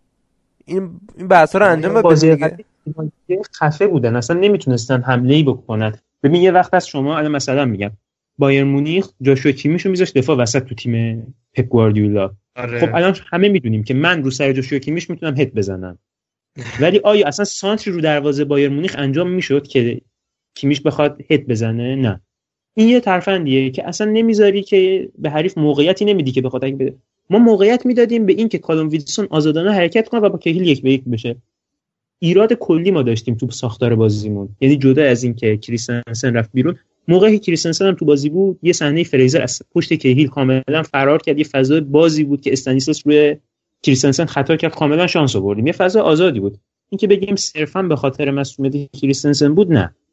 این این بحثا رو انجام بده دیگه. خفه بودن، اصلا نمیتونستن حمله‌ای بکنن. ببین یه وقت از شما الان مثلا میگم بایر مونیخ جاشوا کیمیشو میذاشت دفاع وسط تو تیم پپ گواردیولا. آره. خب الان همه میدونیم که من رو سر جاشوا کیمیش میتونم هد بزنم، ولی آیا اصلا سانتری رو دروازه بایر مونیخ انجام میشد که کیمیش بخواد هد بزنه؟ نه. این یه ترفندیه که اصلا نمیذاری که به حریف موقعیتی نمیدی که بخواد اگه بده. ما موقعیت میدادیم به این که کالوم ویلسون آزادانه حرکت کنه و با کیهیل یک به یک بشه. ایراد کلی ما داشتیم تو ساختار بازیمون، یعنی جدا از این که کریستنسن رفت بیرون، موقعی که کریستنسن هم تو بازی بود یه صحنه فریزر از پشت کیهیل کاملا فرار کرد، یه فضای بازی بود که استانیسلس روی کریستنسن خطا کرد، کاملا شانس آوردیم، یه فضا آزادی بود. این که بگیم صرفا به خاطر مسئولیت کریستنسن بود نه.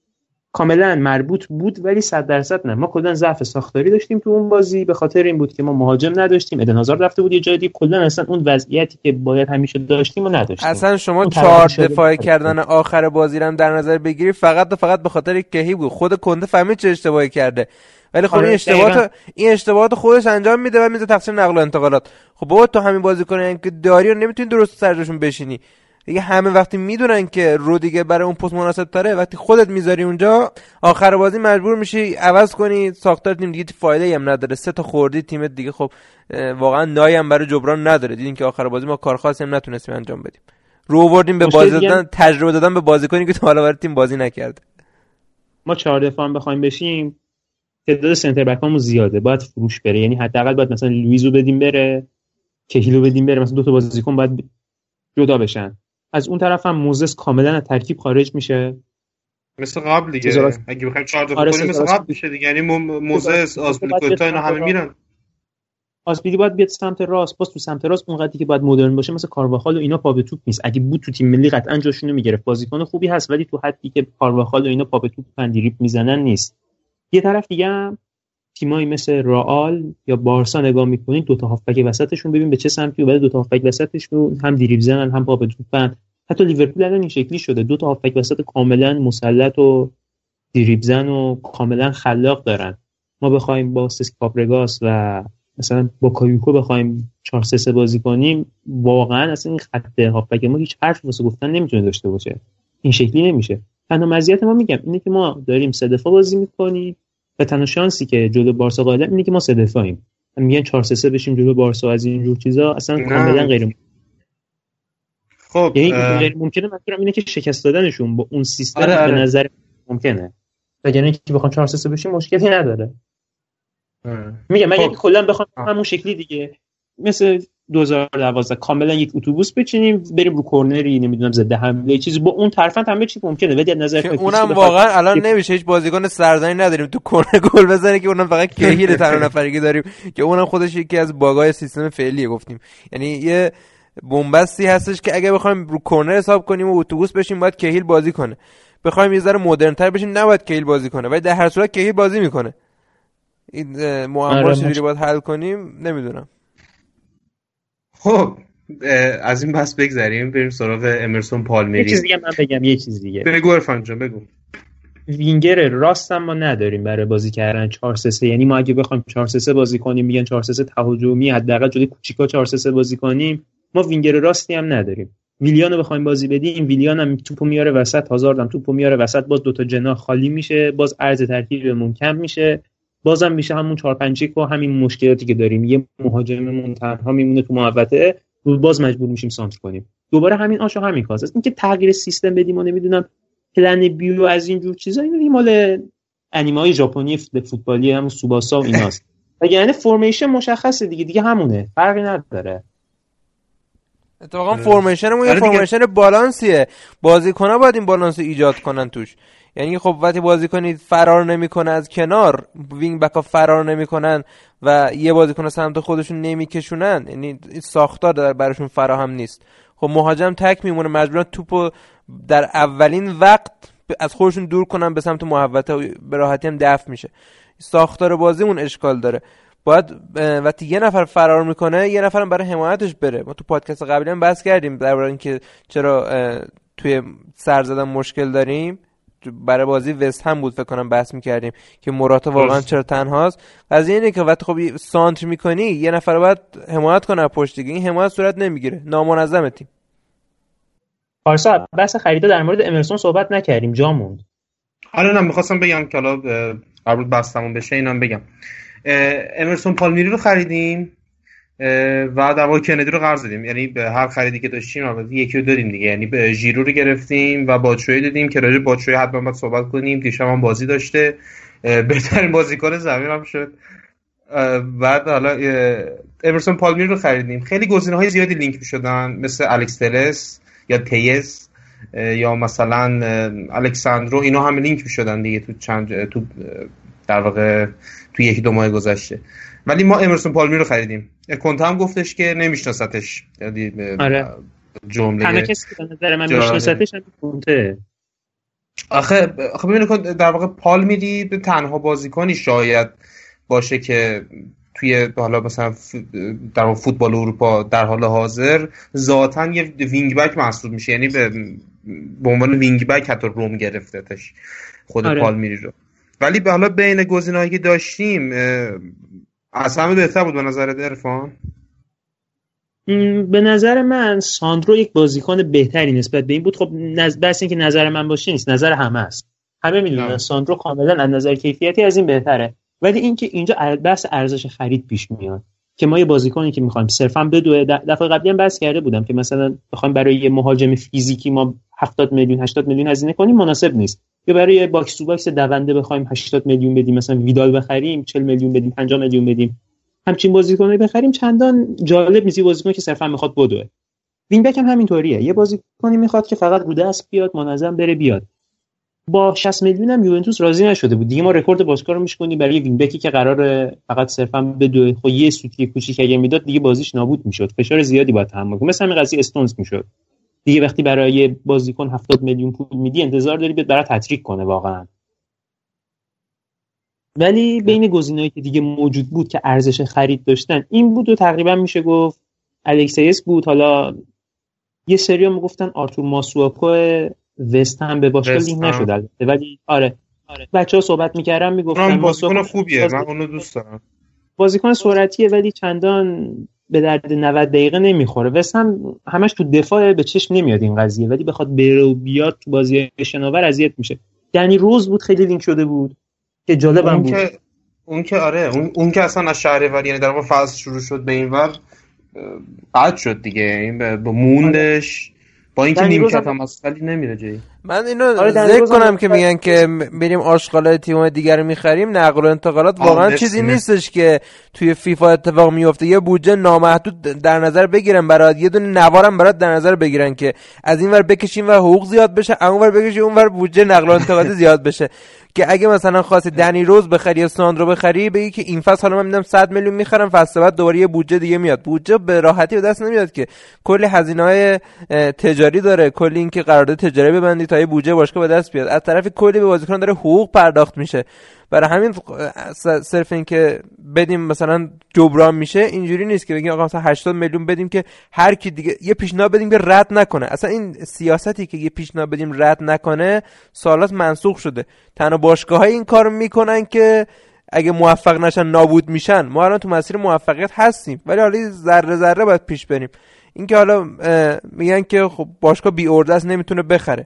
کاملا مربوط بود ولی صد درصد نه. ما کلا ضعف ساختاری داشتیم تو اون بازی، به خاطر این بود که ما مهاجم نداشتیم، ادن هازارد رفته بود یه جای دیگه، کلا اصلا اون وضعیتی که باید همیشه داشتیم و نداشتیم. اصلا شما چهار دفاع کردن آخر بازی رو در نظر بگیری فقط و فقط به خاطر کهی بود. خود کنته فهمید چه اشتباهی کرده، ولی خب این اشتباهات این اشتباهات خودش انجام میده و میذاره تقصیر نقل و انتقالات. خب بابا تو همین بازیکنایی که داری رو نمیتونی درست سرجاشون بشینی دیگه. همه وقتی میدونن که رو دیگه برای اون پست مناسب تره، وقتی خودت میذاری اونجا آخر بازی مجبور میشی عوض کنی. ساختار تیم دیگه فایده هم نداره، سه تا خوردی تیمت دیگه، خب واقعا نایی هم برای جبران نداره. دیدین که آخر بازی ما کار خاصی هم نتونستیم انجام بدیم، رو آوردیم به بازی دادن، تجربه دادن به بازیکنی که تا حالا برای تیم بازی نکرده. ما چهار دفاع هم بخوایم بشیم تعداد سنتر بک هامون زیاده، باید فروش بره، یعنی حداقل باید مثلا لوئیزو بدیم بره، کهیلو بدیم بره، مثلا دو تا بازیکن باید جدا بشن. از اون طرف هم موزس کاملا از ترکیب خارج میشه مثل قبل دیگه. زراز... اگه بخوایم چهار دفاع آره کنیم مثل قبل میشه دیگه، یعنی موزس آسپلیکوتا اینا همه میرن. آسپیلی باید بیاد سمت راست، باز تو سمت راست اونقدری که باید مدرن باشه مثل کارواخال و اینا پا به توپ نیست. اگه بود تو تیم ملی قطعا جاشونو میگرفت، بازیکن خوبی هست ولی تو حدی که کارواخال و اینا پا به توپ پندریپ میزنن نیست. یه طرف دیگه هم تیمایی مثل رئال یا بارسا نگاه میکنین، دو تا هافبک وسطشون ببین به چه سمتی، و بعد دو تا هافبک وسطشون هم دریبل زنن هم پا به توپن. حتی لیورپول الان این شکلی شده، دو تا هافبک وسط کاملا مسلط و دریبل زن و کاملا خلاق دارن. ما بخوایم با سس فابرگاس و مثلا با کایوکو بخوایم چهار سه سه بازی کنیم، واقعا اصلا این خط هافبک ما هیچ حرف واسه گفتن نمیتونه داشته باشه، این شکلی نمیشه. تنها مزیت ما میگم اینه که ما داریم سه دفاع بازی میکنیم و تنها شانسی که جلو بارسا قائلیم اینه که ما سه دفاعیم. میگن چهار سه سه بشیم جلو بارسا، از این جور چیزا اصلا کاملا غیر ممکنه. خب یعنی غیر ممکنه، منظورم اینه که شکست دادنشون با اون سیستم آره آره. به نظر ممکنه، وگرنه که بخوام چهار سه سه بشیم مشکلی نداره. میگم من خب. کلا بخوام همون شکلی دیگه مثل دو هزار و دوازده کاملا یک اتوبوس بچینیم بریم رو کورنری نمیدونم زده حمله چیزی با اون طرفن همه چی ممکنه، ولی از نظر که اونم واقعا الان نمیشه. هیچ بازیکن سرزنی نداریم تو کورنر گل بزنه که اونم فقط کهیل تنها نفری داریم که اونم خودش یکی از باگای سیستم فعلیه گفتیم. یعنی یه بنبستی هستش که اگه بخوایم رو کورنر حساب کنیم و اتوبوس بشیم باید کهیل بازی کنه، بخوایم یه ذره مدرن تر بشیم نباید کهیل بازی کنه، ولی در هر صورت کهیل بازی میکنه. این معما چجوری باید حل کنیم نمیدونم. خب از این بحث بگذریم بریم سراغ امرسون پالمیری. یه چیز دیگه من بگم، یه چیز دیگه بگو عرفان جان بگو. وینگر راست هم ما نداریم برای بازی کردن چهار سه سه، یعنی ما اگه بخوایم چهار سه سه بازی کنیم میگن چهار سه سه تهاجمی حداقل جلوی کوچیکا چهار سه سه بازی کنیم، ما وینگر راستی هم نداریم. ویلیانو بخوایم بازی بدیم، ویلیان هم توپو میاره وسط، هازارد هم توپو میاره وسط، باز دو تا جناح خالی میشه، باز عرض ترکیبمون کم میشه، بازم میشه همون چهار پنج یک و همین مشکلاتی که داریم، یه مهاجممون تنها میمونه تو محوطه، باز مجبور میشیم سانتر کنیم. دوباره همین آش و همین کاس است. اینکه تغییر سیستم بدیم و نمیدونم پلن بیو از این جور چیزا، اینا دیگه مال انیمه‌های ژاپنی فوتبالی همون سوباسا و ایناست. یعنی فرمیشن مشخصه دیگه، دیگه همونه، فرقی نداره. اتفاقا فرمیشنمون یه فرمیشن بالانسیه، بازیکن‌ها باید این بالانس رو ایجاد کنن توش. یعنی خب وقتی بازیکنی فرار نمیکنه از کنار، وینگ بک‌ها فرار نمیکنن و یه بازیکن سمت خودشون نمیکشونن، یعنی ساختار در براشون فراهم نیست. خب مهاجم تک میمونه، مجبورن توپو در اولین وقت از خودشون دور کنن به سمت محوطه و به راحتی هم دفع میشه. ساختار بازیمون اشکال داره. باید وقتی یه نفر فرار میکنه یه نفرم برای حمایتش بره. ما تو پادکست قبلی هم بحث کردیم درباره اینکه چرا توی سر زدن مشکل داریم. برای بازی وست هم بود فکر کنم بحث میکردیم که موراتا واقعا چرا تنهاست. قضیه اینه که وقتی خب سانتر میکنی یه نفر باید حمایت کنه پشت دیگه، این حمایت صورت نمیگیره، نامنظمه تیم. پارسا بحث خریدا در مورد امرسون صحبت نکردیم، جا موند. آره نه می‌خواستم بگم که حالا قبل بحثمون بشه اینم بگم. امرسون پالمیری رو خریدیم و در واقع کندی رو قرض دادیم، یعنی به هر خریدی که داشتیم البته یکی رو دادیم دیگه، یعنی به ژیرو رو گرفتیم و باتشوی دادیم که راجع به باتشوی حتما باید صحبت کنیم. دیشب هم بازی داشته، بهترین بازیکن زمین هم شد. بعد حالا امرسون پالمیری رو خریدیم، خیلی گزینه‌های زیادی لینک می‌شدن مثل الکس تلس یا تیز یا مثلا الکساندرو، اینا همه لینک می‌شدن دیگه تو چند تو در واقع تو یکی دو ماه گذشته. ولی ما امرسون پالمیری رو خریدیم. کنته هم گفتش که نمیشناستش، یعنی آره. جمله همه کسی به نظر من میشناستش هم کنته. آخه آخه ببینید در واقع پال میری به تنها بازیکنی شاید باشه که توی حالا مثلا در واقع فوتبال اروپا در حال حاضر ذاتاً یه وینگ بک محسوب میشه، یعنی به به عنوان وینگ بک حتی روم گرفتتش خود آره. پال میری رو. ولی به حالا بین گزینه‌هایی که داشتیم از همه بهتر بود به نظر عرفان؟ به نظر من ساندرو یک بازیکن بهتری نسبت به این بود. خب نز... بس اینکه نظر من باشه نیست، نظر همه است. همه میدونن ساندرو کاملا از نظر کیفیتی از این بهتره. ولی اینکه اینجا بحث ارزش خرید پیش میاد که ما یه بازیکنی که میخوایم صرفا بدوه، دفعه قبلی هم بحث کرده بودم که مثلا بخوایم برای یه مهاجم فیزیکی ما هفتاد میلیون هشتاد میلیون هزینه کنیم مناسب نیست، یا برای باکس تو باکس دونده بخوایم هشتاد میلیون بدیم، مثلا ویدال بخریم چهل میلیون بدیم، پنجاه میلیون بدیم، همچین بازیکنایی بخریم چندان جالب نیست. بازیکنی که صرفا میخواد بدوه. وینگ بک هم همینطوریه، یه بازیکنی میخواد که فقط رو دست بیاد، منظم بره بیاد. با شصت میلیون هم یوونتوس راضی نشده بود دیگه. ما رکورد بازیکن رو میشکنیم برای وینگ بکی که قراره فقط صرفا بدوه. خب یه سوتی کوچیک اگه میداد دیگه بازیش نابود میشد، فشار زیادی باید تحمل کنه. مثلا همین قضیه استونز میشد دیگه. وقتی برای بازیکن هفتاد میلیون پول میدی انتظار داری بیاد برات هتریک کنه واقعا. ولی بین گزینه‌هایی که دیگه موجود بود که ارزش خرید داشتن این بود و تقریبا میشه گفت الکسیس بود. حالا یه سری‌ها میگفتن آرتور ماسواکو وست هم به باشگاه لینک نشد البته، ولی آره آره بچه‌ها صحبت می‌کردن میگفتن بازیکن خوبیه، من اونو دوست دارم. بازیکن سرعتیه ولی چندان به درد نود دقیقه نمیخوره. وست هم همش تو دفاع به چشم نمیاد این قضیه، ولی بخواد بره و بیاد تو بازی شناور اذیت میشه. دنی روز بود خیلی لینک شده بود که جالبم بود. که اون که آره اون اون که اصلا از شهریور یعنی در واقع فصل شروع شد به این ور بعد شد دیگه، این با موندش با اینکه نیمکت هم اصلی نمیره جایی. من اینو آره ذکر کنم که میگن که بریم آشغالای تیم دیگر رو می‌خریم. نقل و انتقالات واقعا چیزی نیستش که توی فیفا اتفاق میفته. یه بودجه نامحدود در نظر بگیرن برات، یه دونه نوارم برات در نظر بگیرن که از این ور بکشیم و حقوق زیاد بشه، اون ور بکشیم اون ور بودجه نقل و انتقالات زیاد بشه. که اگه مثلا خواستی دنی روز بخری یا ساندرو بخری بگی که این فصل حالا من میدم صد میلیون میخرم، فصل بعد دوباره یه بودجه دیگه میاد. بودجه به راحتی به دست نمیاد که، کلی هزینه‌های تجاری داره، کلی اینکه قرارداد تجاری ببندی تا یه بودجه باشگاه به دست بیاد. از طرف کلی به بازیکن داره حقوق پرداخت میشه. برای همین صرف این که بدیم مثلا جبران میشه اینجوری نیست که بگیم آقا مثلا هشتاد میلیون بدیم که هر کی دیگه یه پیشنهاد بدیم که رد نکنه. اصلا این سیاستی که یه پیشنهاد بدیم رد نکنه سالات منسوخ شده. تنها باشگاه‌ها این کارو میکنن که اگه موفق نشن نابود میشن. ما الان تو مسیر موفقیت هستیم ولی حالا ذره ذره باید پیش بریم. این که حالا میگن که خب باشگاه بی ارده است نمیتونه بخره،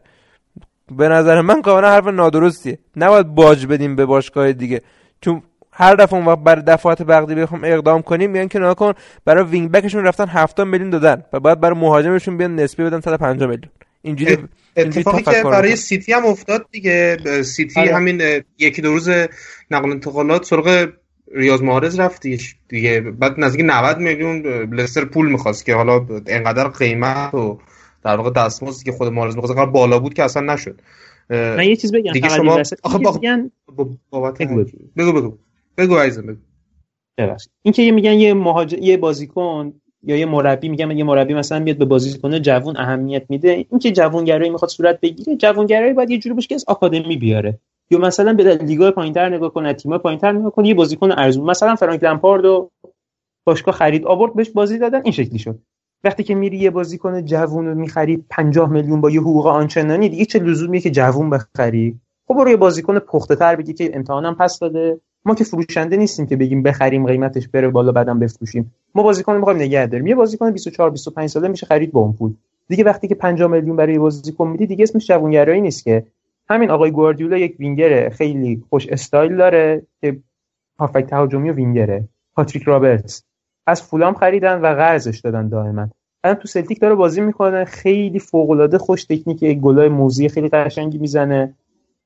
به نظر من کاملا حرف نادرستیه. نباید باج بدیم به باشگاه دیگه، چون هر دفعه اون وقت برای دفعات بعدی بخوام اقدام کنیم میگن که ناکن برای وینگ بکشون رفتن هفتاد میلیون دادن و بعد برای مهاجمشون بیان نسبی بدن صد و پنجاه میلیون. اینجوری اتفاقی که برای سیتی هم افتاد دیگه. سیتی آره. همین یکی دو روز نقل انتقالات سراغ ریاض محرز رفت دیگه، بعد نزدیک نود میلیون لستر پول می‌خواست که حالا اینقدر قیمت و در واقع دستمزدی که خود محرز می‌خواست انقدر بالا بود که اصلا نشد. من یه چیز بگم دیگه شما آخه بگن بابت بگو بگو بگو بگو عزیزم بگو. ببخشید اینکه یه میگن یه مهاجم یه بازیکن یا یه مربی، میگم یه مربی مثلا میاد به بازیکن جوون اهمیت میده، اینکه جوونگرایی میخواد صورت بگیره، جوونگرایی باید یه جوری باشه که از آکادمی بیاره یا مثلا به لیگ‌های پایین‌تر نگاه کنه، تیم‌های پایین‌تر نگاه کنه. یه بازیکن ارزون مثلا فرانک لمپاردو باشگاه خرید آورد بهش بازی دادن این شکلی شد. وقتی که میری یه بازیکن جوون رو می‌خرید پنجاه میلیون با یه حقوق آنچنانی دیگه چه لزومیه که جوون بخری؟ خب برو یه بازیکن پخته‌تر بگی که امتحانم پس داده. ما که فروشنده نیستیم که بگیم بخریم قیمتش بره بالا بعدم بفروشیم. ما بازیکن می‌خوایم نگه داریم. یه بازیکن بیست و چهار بیست و پنج ساله میشه خرید با اون پول. دیگه وقتی که پنجاه میلیون برای بازیکن میدی دیگه اسمش جوونگرایی نیست که. همین آقای گواردیولا یک وینگر خیلی خوش استایل داره که هافک تهاجمی و وینگره، پاتریک رابرتس. از فولام خریدن و قرضش دادن دائما. الان تو سلتیک داره بازی میکنه، خیلی فوق‌العاده خوش تکنیک، گلای موزی خیلی قشنگی میزنه.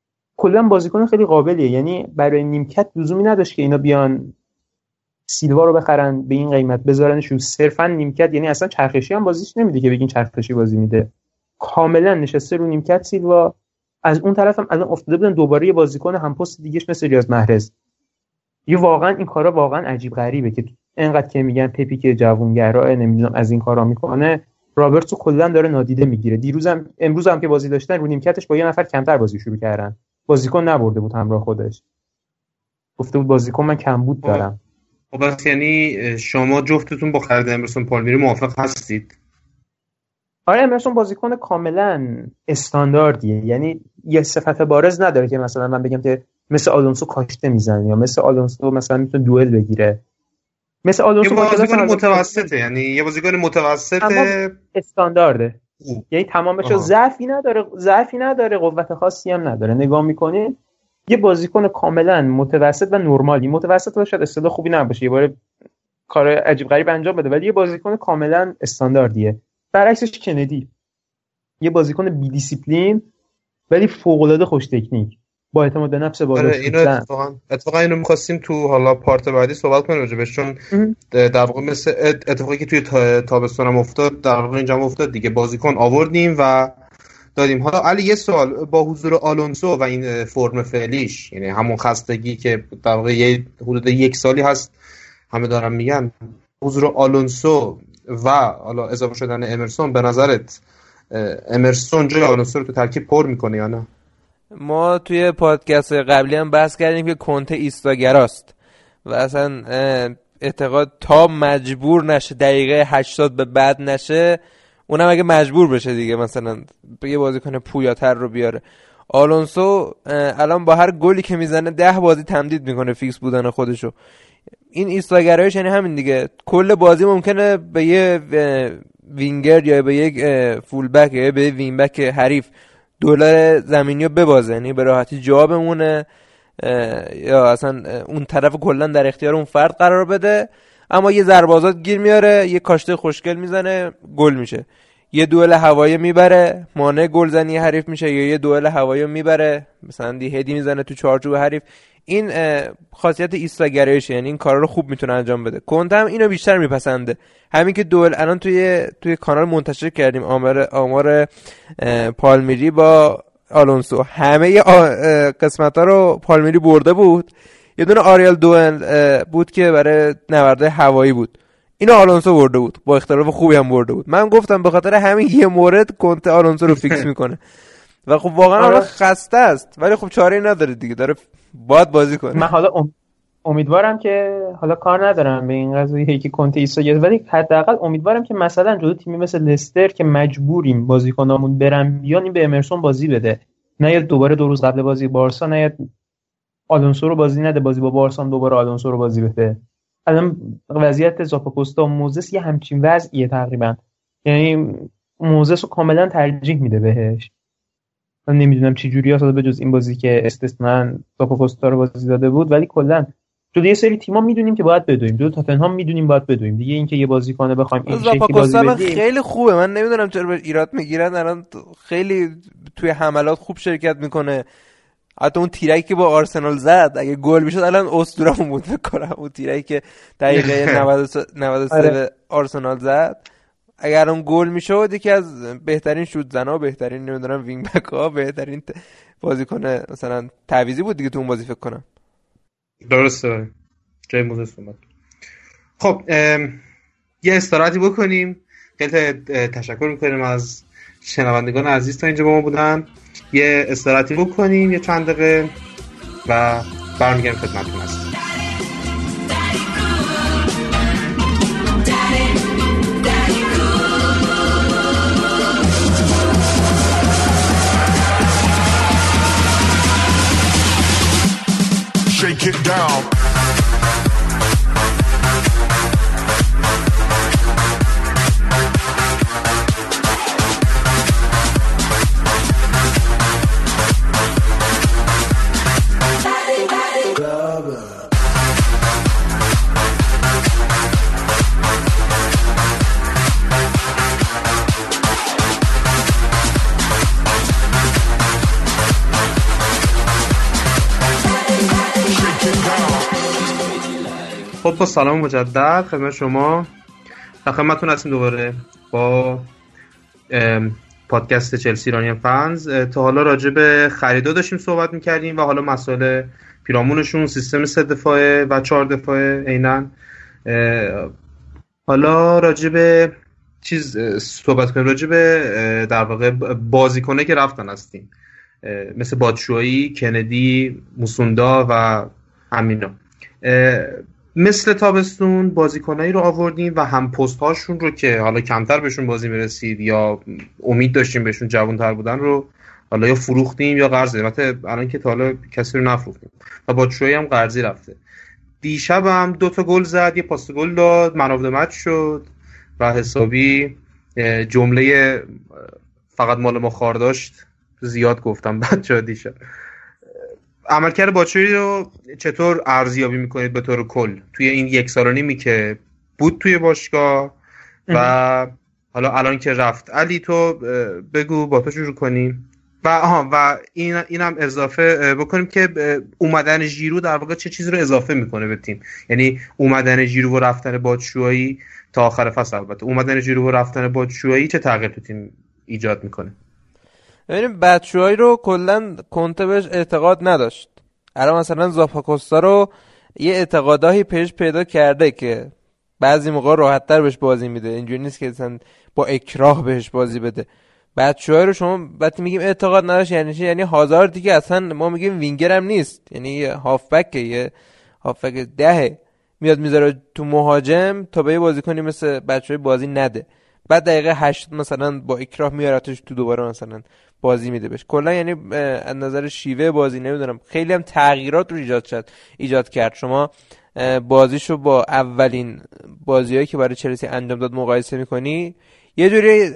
کلا بازیکن خیلی قابلیه، یعنی برای نیمکت لزومی نداشت که اینا بیان سیلوا رو بخرن به این قیمت بذارنش رو صرفا نیمکت. یعنی اصلا چرخشی هم بازیش نمیده که بگین چرخشی بازی میده، کاملا نشسته رو نیمکت سیلوا. از اون طرف هم الان افتاده بودن دوباره یه بازیکن هم پست دیگهش مثل ریاض محرز. یه واقعا این کارا واقعا عجیب غریبه که اینقدر که میگن پپی که جوونگرا نمیدونم از این کارا میکنه. رابرتسو کلا داره نادیده میگیره. دیروزم امروز هم که بازی داشتن رو نیمکتش با یه نفر کمتر بازی شروع کردن، بازیکن نبرده بود همراه خودش، گفته بود بازیکن من کمبود دارم. خب بس یعنی شما جفتتون با خرید امرسون پالمیری موافق هستید؟ آره امرسون بازیکن کاملا استانداردیه، یعنی یه صفت بارز نداره که مثلا من بگم که مثل آلونسو کاشته میزنه یا مثل آلونسو مثلا میتونه دوئل بگیره. مثل آلونسو یه بازیکن متوسطه، یعنی یه بازیکن متوسطه استاندارده، یعنی تمامش ضعفی نداره، ضعفی نداره، قوت خاصی هم نداره. نگاه میکنین یه بازیکن کاملا متوسط و نرمالی، متوسط باشه شاید اصطلاح خوبی نباشه، یه بار کار عجیب غریب انجام بده، ولی یه بازیکن کاملا استانداردیه. برعکسش کندی یه بازیکن بی دیسیپلین ولی فوق العاده خوش تکنیک با اعتماد به نفس بالا. آره اینو اتفاقا اتفاقا اینو می‌خواستیم تو حالا پارت بعدی صحبت کنیم راجبش، چون در واقع مثل اتفاقی که توی تابستون هم افتاد در واقع اینجا هم افتاد دیگه، بازیکن آوردیم و دادیم. حالا علی یه سوال، با حضور آلونسو و این فرم فعلیش، یعنی همون خستگی که در واقع یه حدود یک سالی هست همه دارن میگن، حضور آلونسو و حالا اضافه شدن امرسون، به نظرت امرسون جای آلونسو رو تو ترکیب پر میکنه یا نه؟ ما توی پادکست قبلی هم بحث کردیم که کنته ایستاگراست و اصلا اعتقاد تا مجبور نشه دقیقه هشتاد به بعد نشه، اونم اگه مجبور بشه دیگه مثلا یه بازیکن پویاتر رو بیاره. آلونسو الان با هر گلی که میزنه ده بازی تمدید میکنه فیکس بودن خودشو. این ایستاگرایش یعنی همین دیگه، کل بازی ممکنه به یه وینگر یا به یک فول بک یا به وین بک حریف دلار زمینیو ببازه، یعنی به راحتی جا بمونه یا اصلا اون طرف کلا در اختیار اون فرد قرار بده، اما یه ضربازات گیر میاره، یه کاشته خوشگل میزنه، گل میشه. یه دوئل هوایی میبره، مانع گلزنی حریف میشه، یا یه دوئل هوایی میبره مثلا دی هدی میزنه تو چارچوب حریف. این خاصیت ایستاگرایشه، یعنی این کارا رو خوب میتونه انجام بده. کنته هم اینو بیشتر میپسنده. همین که دوئل الان توی توی کانال منتشر کردیم آمار آمار پالمیری با آلونسو، همه قسمت‌ها رو پالمیری برده بود. یه دونه آریال دوئل بود که برای نبرده هوایی بود، اینو آلونسو برده بود، با اختلاف خوبی هم برده بود. من گفتم به خاطر همین یه مورد کنته آلونسو رو فیکس میکنه و خب واقعا حالا خسته است، ولی خب چاره‌ای نداره دیگه، داره باید بازی کنه. من حالا ام... امیدوارم که حالا کار ندارم به این قضیه که کنته ایسا گرفت، ولی حداقل امیدوارم که مثلا جلوی تیمی مثل لستر که مجبوریم بازیکنامون برن بیان، این به امرسون بازی بده، نه یا دوباره دو روز قبل بازی بارسا نه یا آلونسو رو بازی نده، بازی با بارسا دوباره آلونسو رو بازی بده. الان وضعیت زاپاکوستا و موزس یه همچین وضعیه تقریبا، یعنی موزس رو کاملا ترجیح میده بهش. من نمیدونم چه جوری اصلا به جز این بازی که استثنا زاپاکوستا رو بازی داده بود، ولی کلا جلوی یه سری تیم‌ها میدونیم که باید بدویم، جلوی تاتنهام میدونیم باید بدویم دیگه. اینکه یه بازیکن بخوایم این شکلی بازی بدیم خیلی خوبه، من نمیدونم چرا به ایراد میگیرن، الان خیلی توی حملات خوب شرکت میکنه. حتی اون تیرایی که با آرسنال زد اگه گل میشد الان اسطوره‌مون بود فکر کنم، اون تیرایی که دقیقه نود و سه آرسنال زد اگر اون گل میشد یکی از بهترین شوت زنا، بهترین نمیدونم وینگ بک ها، بهترین بازیکن مثلا تعویضی بود دیگه تو اون بازی فکر کنم. درسته جای موزس اومد. خب یه استراحتی بکنیم. خیلی تشکر میکنیم از شنوندگان عزیز تا اینجا با ما بودن. یه استراحتی بکنیم یه چند دقیقه و برمیگردیم خدمتتون هستیم. Shake it down. خب با سلام مجدد خدمت شما، در خدمتتون هستیم دوباره با پادکست چلسی ایرانیان فنز. تا حالا راجع به خریدا داشتیم صحبت می‌کردیم و حالا مسائل پیرامونشون، سیستم سه دفاعه و چهار دفاعه عیناً. حالا راجع به چیز صحبت کنیم راجع به در واقع بازیکنه که رفتن هستیم، مثل باتشویی، کندی، موسوندا و همینا. مثل تابستون بازیکنایی رو آوردیم و هم پست هاشون رو که حالا کمتر بهشون بازی میرسید یا امید داشتیم بهشون جوان‌تر بودن رو حالا یا فروختیم یا قرض دادیم. البته الان که تا حالا کسی رو نفروختیم و باتشویی هم قرضی رفته. دیشب هم دو تا گل زد، یه پاس گل داد، من آف د مچ شد و حسابی جمله فقط مال ما خار داشت زیاد گفتم بچه‌ها دیشب. عملکرد باتشویی رو چطور ارزیابی میکنید به طور کل توی این یک سال و نیمی که بود توی باشگاه و حالا الان که رفت؟ علی تو بگو، با تو شروع کنیم و آها و این اینم اضافه بکنیم که اومدن ژیرو در واقع چه چیزی رو اضافه میکنه به تیم، یعنی اومدن ژیرو و رفتن باتشویی تا آخر فصل، البته اومدن ژیرو و رفتن باتشویی چه تغییر تو تیم ایجاد میکنه؟ ببینیم باتشویی رو کلا کنته بهش اعتقاد نداشت. الان مثلا زاپاکوستا رو یه اعتقاداتی پیش پیدا کرده که بعضی موقع راحت‌تر بهش بازی میده، اینجوری نیست که مثلا با اکراه بهش بازی بده. باتشویی رو شما وقتی میگیم اعتقاد نداشت یعنی چی؟ یعنی هازارد دیگه اصلا ما میگیم وینگر هم نیست، یعنی یه هافبک، یه هافبک دهه میاد میذاره تو مهاجم تا به یه بازیکنی مثل باتشویی بازی نده، بعد دقیقه هشت مثلا با اکراه میارتش تو دوباره مثلا بازی میده بهش. کلا یعنی از نظر شیوه بازی نمیدونم خیلی هم تغییرات رو ایجاد شد ایجاد کرد. شما بازیشو با اولین بازیایی که برای چلسی انجام داد مقایسه میکنی، یه جوری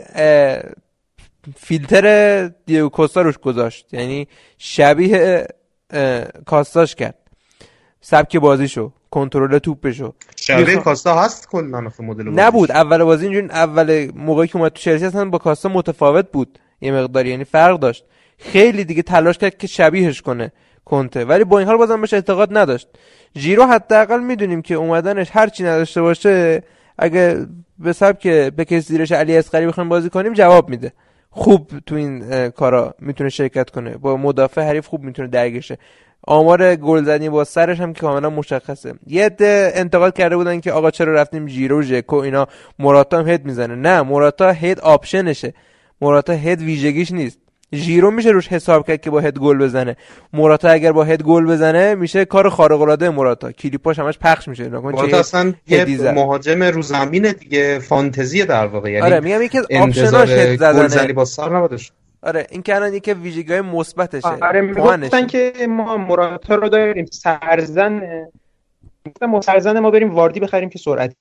فیلتر دیگو کوستا روش گذاشت، یعنی شبیه کاستاش کرد سبک بازیشو، کنترل توپشو شبیه کاستا هست کلا مدل بازیش نبود. اول بازی اینجوری، اول موقعی که اومد تو چلسی اصلا با کاستا متفاوت بود یه مقداری، یعنی فرق داشت. خیلی دیگه تلاش کرد که شبیهش کنه کنته، ولی با این حال بازم بهش اعتقاد نداشت. ژیرو حداقل میدونیم که اومدنش هر چی نداشته باشه اگه به سبک بکش زیرش علی اصغری بخوایم بازی کنیم جواب میده، خوب تو این کارا میتونه شرکت کنه، با مدافع حریف خوب میتونه درگیره. آمار گل زدنی با سرش هم که کاملا مشخصه. یه عده انتقاد کرده بودن که آقا چرا رفتیم ژیرو ژکو اینا، موراتا هم هد میزنه. نه، موراتا هد آپشنشه، موراتا هد ویژگیش نیست. ژیرو میشه روش حساب کرد که با هد گل بزنه، موراتا اگر با هد گل بزنه میشه کار خارق العاده موراتا، کلیپاش همش پخش میشه. موراتا اصلا یه مهاجم رو زمینه دیگه، فانتزی در واقع، یعنی آره میگم یکی از آپشناش هد زدنه، گل زنی با سر نبودش. آره این که الان یکی ویژگی‌های مثبتشه. آره میگفتن که ما موراتا رو داریم سرزن، مثلا سرزن ما بریم واردی بخریم که سرعتی.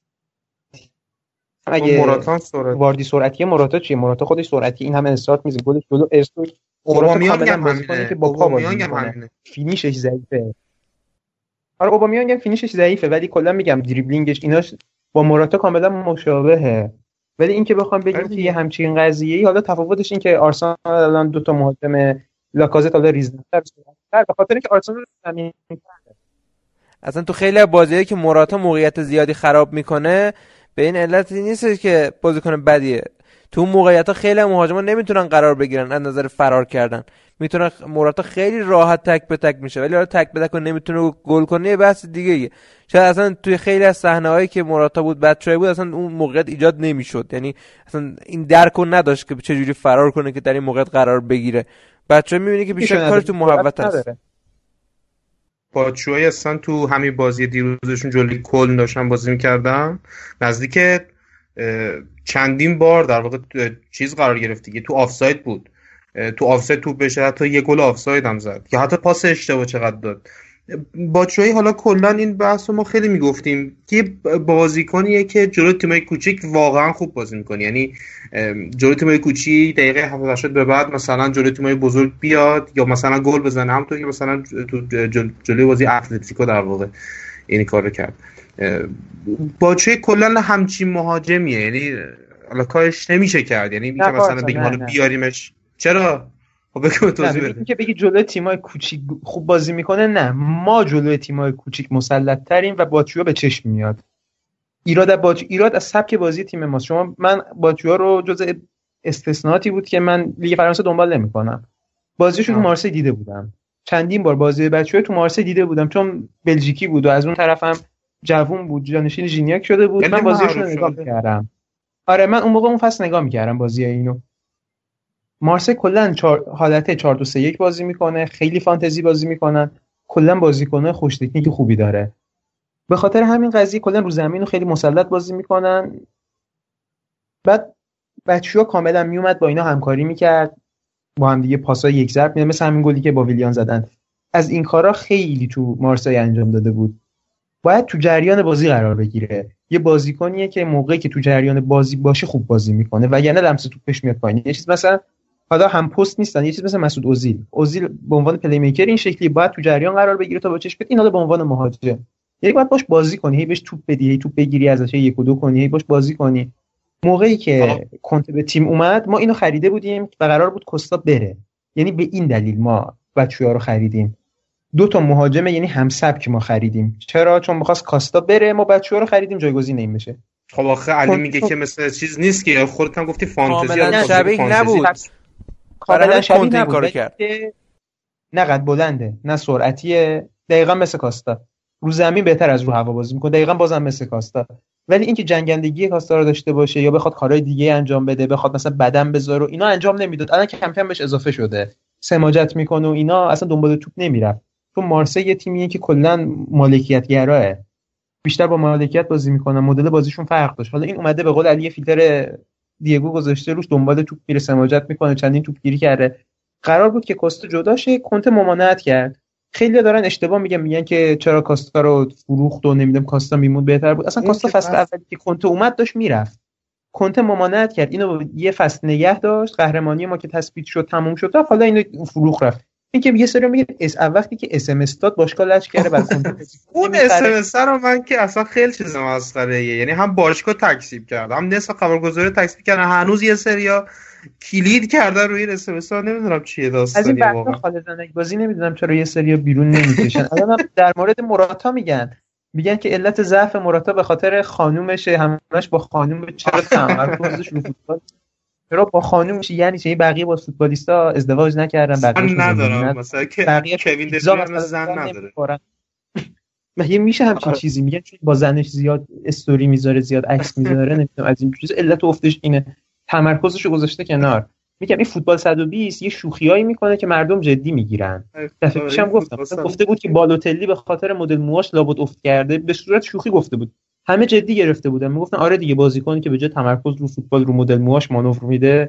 اگه موراتا سرعت واردی سرعتیه، موراتا چیه؟ موراتا خودش سرعتی، این همه استارت میزنه، گلش جلو استوک. اوبامیانگ هم همینه که با پا بازی میکنه، فینیشش ضعیفه. آره اوبامیانگ هم فینیشش ضعیفه، ولی کلا میگم دریبلینگش ایناش با موراتا کاملا مشابهه. ولی این که بخوام بگیم که یه همچین قضیه‌ای، حالا تفاوتش این که آرسنال الان دو تا مهاجم لاکازت حالا ریزن‌تر به خاطر اینکه آرسنال زمین اصلا تو خیلی از بازیایی که موراتا موقعیت زیادی خراب میکنه به این علتی نیست که بازیکن بدیه، تو موقعیت‌ها خیلی مهاجما نمیتونن قرار بگیرن از نظر فرار کردن، میتونه موراتا خیلی راحت تک به تک میشه، ولی حالا تک به تک نمیتونه گل کنه یه بحث دیگه ایه. شاید اصلا توی خیلی از صحنه‌هایی که موراتا بود بچه‌ای بود اصلا اون موقعیت ایجاد نمیشد، یعنی اصلا این درکو نداشت که چه جوری فرار کنه که در این موقعیت قرار بگیره. بچه‌ها میبینی که بیشتر کارش تو محوطه است. باتشویی اصلا تو همین بازی دیروزشون جلوی کلن داشتن بازی می‌کردن، نزدیک چندین بار در واقع چیز قرار گرفت دیگه، تو آفساید بود، تو آفساید توپ بشه، حتی یه گل آفساید هم زد که حتی پاس اشتباه چقدر داد. باتشویی حالا کلا این بحث رو ما خیلی میگفتیم که بازیکنیه که جلوی تیمای کوچیک واقعا خوب بازی میکنه، یعنی جلوی تیمای کوچیک دقیقه هفتاد هشتاد به بعد مثلا جلوی تیمای بزرگ بیاد یا مثلا گل بزنه، همونطور که مثلا تو جلوی بازی اتلتیکو در واقع این کارو کرد. باتشویی کلا همچین مهاجمیه، یعنی حالا کارش نمیشه کرد، یعنی میگه مثلا بگیم حالا بیاریمش. چرا؟ خب بگو توضیح بده. اینکه بگی جلوی تیمای کوچیک خوب بازی میکنه، نه، ما جلوی تیمای کوچیک مسلط تریم و باتشویی به چشم میاد. ایراد باج ایراد از سبک بازی تیم ماست. شما من باتشویی رو جزء استثناءاتی بود که من لیگ فرانسه دنبال نمیکنم، بازیشو تو مارسی دیده بودم، چندین بار بازی باتشویی تو مارسی دیده بودم، چون بلژیکی بود و از اون طرفم جوون بود، جانشین ژینیاک شده بود، من بازیشو نگاه کردم. آره من اون موقع اون فصل نگاه می‌کردم بازی اینو. مارسی کلا چار... حالت چهار دو سه یک بازی میکنه، خیلی فانتزی بازی میکنن، کلا بازیکن‌های خوش تکنیک خوبی داره. به خاطر همین قضیه کلا رو زمین خیلی مسلط بازی میکنن. بعد بچه‌ها کاملا میومد با اینا همکاری میکرد، با هم دیگه پاسای یک ضرب میداد، مثل همین گلی که با ویلیان زدن. از این کارا خیلی تو مارسی انجام داده بود. باید تو جریان بازی قرار بگیره. یه بازیکنیه که موقعی که تو جریان بازی باشه خوب بازی میکنه و یعنی لمس توپش میاد پایین. یه چیز مثلا حالا هم پست نیستن، یه چیز مثل مسعود اوزیل اوزیل به عنوان پلی میکر این شکلی باید تو جریان قرار بگیره تا با چش بیاد. این حالا به عنوان مهاجم یعنی باید باش بازی کنی، هی بهش توپ بدی، هی توپ بگیری ازش، یک و دو کنی، هی باش بازی کنی. موقعی که کنته به تیم اومد ما اینو خریده بودیم و قرار بود کوستا بره، یعنی به این دلیل ما بچه‌ها رو خریدیم. دو تا مهاجم یعنی هم سبک ما خریدیم. چرا؟ چون می‌خواست کاستا بره، ما بچه‌ها رو خریدیم جایگزین این بشه. خب آخه علی میگه که مثلا چیز نیست که خودت هم گفتی فانتزی، کاملا شبیه نبود. کاملا شبیه نبود کارو کرد. نه قد بلنده، نه سرعتیه، دقیقاً مثل کاستا. رو زمین بهتر از رو هوا بازی می‌کنه، دقیقاً بازم مثل کاستا. ولی اینکه جنگندگی کاستا رو داشته باشه یا بخواد کارهای دیگه انجام بده، بخواد مثلا بدن بذاره و اینا انجام نمیداد. الان کم کم بهش اضافه شده. سماجت میکنه و اینا، اصلا دنبال توپ نمیرفت. تو مارسی یه تیمیه که کلا مالکیت گراه، بیشتر با مالکیت بازی میکنن، مدل بازیشون فرق داشت. حالا این اومده به قول علی فیلتر دیگو گذاشته روش، دنبال توپ میره، سماجت میکنه، چندین توپ گیری کرده. قرار بود که کوستا جدا شه، کنته ممانعت کرد. خیلی دارن اشتباه میگن، میگن که چرا کاستا رو فروخت و نمیدونم کاستا میمون بهتر بود. اصلا کاستا فصل اولی که کنته اومد داشت میرفت، کنته ممانعت کرد، اینو یه فصل نگه داشت، قهرمانی ما که تثبیت شد تموم شد، تا حالا اینو فروخ رفت. این که یه سری میگه اس وقتی که اس ام اس داد باشگاه لچ کرده بعد کنته اون اس ام اس رو من که اصلا خیلی چیز مسخره، یعنی هم باشگاه تکذیب کرد، هم نصف خبرگزاری تکذیب کردن، هنوز یه سریا کلید کردن روی اس ام اس ها. نمیدونم چیه داستانی واقعا. از این خالد زنک بازی نمیدونم چرا یه سریا بیرون نمیکشن. الان در مورد موراتا میگن میگن که علت ضعف موراتا به خاطر خانومشه، همش با خانوم. چرا تمرکزش رو فوتبال چرا با خانومش؟ یعنی چه بقیه با فوتبالیستا ازدواج نکردن؟ بقیه ندارم مثلا که بقیه کوین دیبروینه زن نداره. مگه میشه همچین چیزی؟ میگن چون با زنش زیاد استوری میذاره، زیاد عکس میذاره، نمیدونم از این چیز علت افتش اینه. تمرکزش رو گذاشته کنار. میگم این فوتبال صد و بیست یه شوخیایی میکنه که مردم جدی میگیرن. دفعه پیشم گفتم گفته بود که بالوتلی به خاطر مدل موهاش لابد افت کرده، به صورت شوخی گفته بود. همه جدی گرفته بودن، میگفتن آره دیگه بازیکنی که به جای تمرکز رو فوتبال رو مدل موهاش مانور میده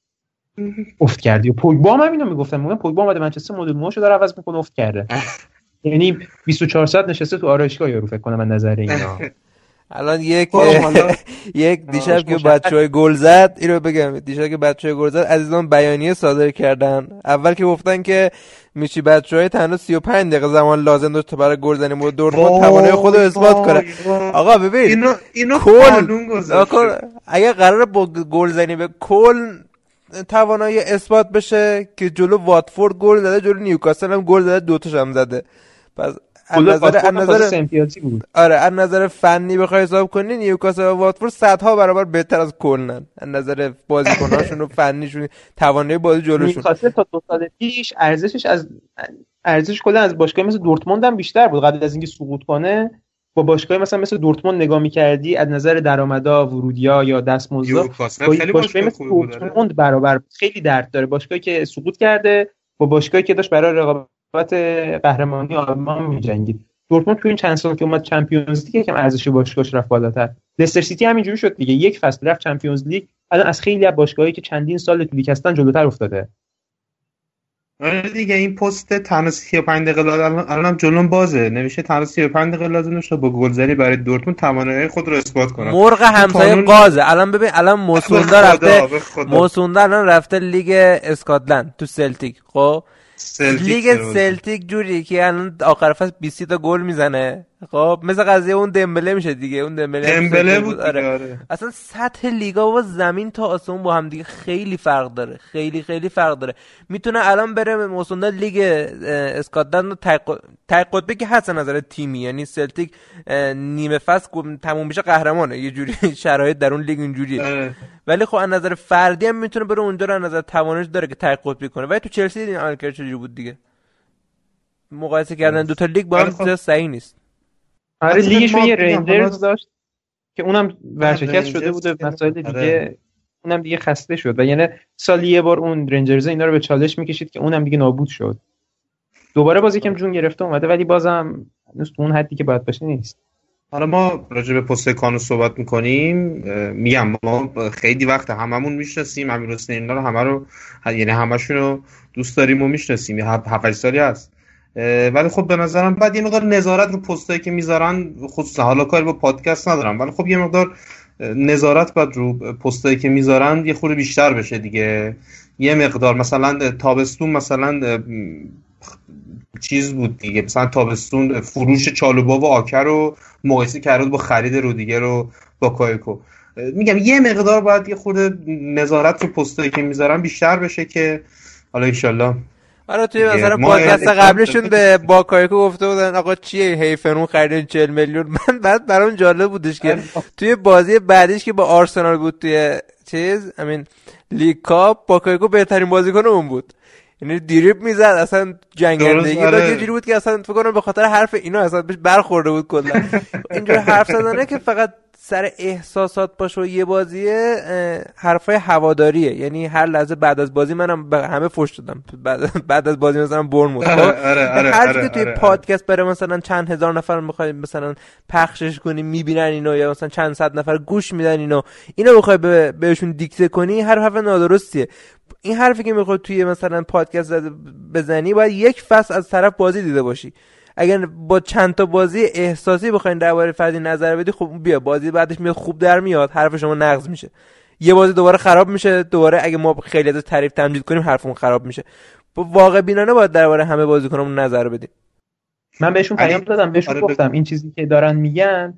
افت کرده. و پوگبا هم همینو میگفتن، میگن پوگبا اومده منچستر مدل موهاشو داره عوض میکنه افت کرده. یعنی بیست و چهار ساعت نشسته تو آرایشگاه یارو، فکر کنم من نظر اینا. الان یک یک دیشب که بچهای گل زد، اینو بگم، دیشب که بچهای گل زد عزیزان بیانیه صادر کردن. اول که گفتن که میشی بچهای تنها سی و پنج دقیقه زمان لازم داشت تا برای گل زنی بود دورتموند توانایی خودو اثبات کنه. آقا ببین اینو اینو قانون گذاشته، اگه قراره با گل زنی به کل توانایی اثبات بشه که جلو واتفورد گل زده، جلو نیوکاسل هم گل زده، دو تاش هم زده. پس از نظر از نظر امتیازی بود. آره از نظر فنی بخوای حساب کنی نیوکاسل و واتفورد صدها برابر بهتر از کلن از نظر بازیکناشون و فنیشون، توانایی بازی جلوشون. نیوکاسل تا دو سال پیش ارزشش از ارزش کلا از باشگاه مثل دورتموند هم بیشتر بود. قبل از اینکه سقوط کنه با باشگاه مثلا مثل دورتموند نگاه می‌کردی از نظر درآمدا، ورودی‌ها یا دستمزدها خیلی باشگاه مثل دورتموند برابر. خیلی درد داره باشگاهی که سقوط کرده با باشگاهی که داشت برای رقابت قهرمانی آلمان می‌جنگید. دورتموند تو این چند سال که اومد چمپیونز لیگ یکم ارزش باشگاهش رفت بالاتر. لستر سیتی همینجوری شد دیگه، یک فصل رفت چمپیونز لیگ، الان از خیلی از باشگاهایی که چندین سال تو لیگ هستن جلوتر افتاده. آره دیگه این پست تنها سی و پنج دقیقه الان الانم جلوم بازه، نمیشه تنها سی و پنج دقیقه لازم داشت با گلزنی برای دورتموند توانایی خود رو اثبات کنه. مرغ همسایه قانون... قازه. الان ببین الان موسوندا رفته موسوندا الان رفته لیگ اسکاتلند تو سلتیک. خب لیگ سلتیک جوری که الان آخر فصل بیست تا گل میزنه. خب مثل قضیه اون دمبله میشه دیگه. اون دمبله دمبله بود آره. آره. اصلا سطح لیگا و زمین تا آسمون با هم دیگه خیلی فرق داره، خیلی خیلی فرق داره. میتونه الان بره موسوندا لیگ اسکاتلند تای قطبی که هست نظر تیمی، یعنی سلتیک نیمه فصل تموم میشه قهرمانه، یه جوری شرایط در اون لیگ اینجوریه. آره. ولی خب از نظر فردی هم میتونه بره اونجا رو، از نظر توانش داره که تای قطبی کنه. ولی تو چلسی این عملکرد چجوری بود دیگه؟ مقایسه کردن دو تا لیگ با هم زیاد صحیح نیست. آره لیگش یه رنجرز داشت که اونم ورشکست شده بوده، مسائل دیگه اونم دیگه خسته شد و یعنی سالی یه بار اون رنجرز اینا رو به چالش میکشید که اونم دیگه نابود شد. دوباره باز یکم جون گرفته اومده ولی بازم هنوز تو اون حدی که باید باشه نیست. حالا ما راجع به پست کانو صحبت میکنیم، میگم ما خیلی وقت هممون میشناسیم امیرحسین اینا رو، همه رو یعنی همشون رو دوست داریم و میشناسیم، هفت سالی هست. ولی خب به نظرم بعد یه مقدار نظارت رو پستایی که میذارن، خصوصا حالا کاری با پادکست ندارم ولی خب یه مقدار نظارت بعد رو پستایی که میذارن یه خورده بیشتر بشه دیگه. یه مقدار مثلا تابستون مثلا چیز بود دیگه، مثلا تابستون فروش چالوبا و آکر رو مقایسه کرد با خرید رو دیگه رو با کایکو. میگم یه مقدار باید یه خورده نظارت رو پستایی که میذارن بیشتر بشه که حالا انشالله. آره توی مثلا پادکست قبلشون به باکایکو گفته بودن آقا چیه هیفنون خریدین چهل میلیون. من بعد برام جالب بودش که توی بازی بعدیش که با آرسنال بود توی چیز همین لیگ کاپ، باکایکو بهترین بازیکن اون بود، یعنی دریبل میزد اصلا جنگندگی داشت. یه جوری بود که اصلا فکر کنم به خاطر حرف اینا اصلا بهش برخورده بود کلا. اینجوری حرف زدنه که فقط سر احساسات باشه و یه بازیه حرفای هواداریه، یعنی هر لحظه بعد از بازی منم به همه فوش دادم بعد بعد از بازی مثلا برنموث هر کی توی پادکست برای مثلا چند هزار نفر میخوای مثلا پخشش کنی میبینن اینو، یا مثلا چند صد نفر گوش میدن اینو اینو بخوای بهشون دیکته کنی، هر حرف نادرستیه. این حرفی که میخوای توی مثلا پادکست بزنی باید یک فصل از طرف بازی دیده باشی. اگر با چند تا بازی احساسی بخواید درباره فردی نظر بدی، خب بیا بازی بعدش میاد خوب در میاد، حرف شما نقض میشه، یه بازی دوباره خراب میشه، دوباره اگه ما خیلی از تعریف تمجید کنیم حرفمون خراب میشه. با واقع بینانه باید درباره همه بازیکنامون نظر بدیم. من بهشون پیام دادم، بهشون گفتم این چیزی که دارن میگن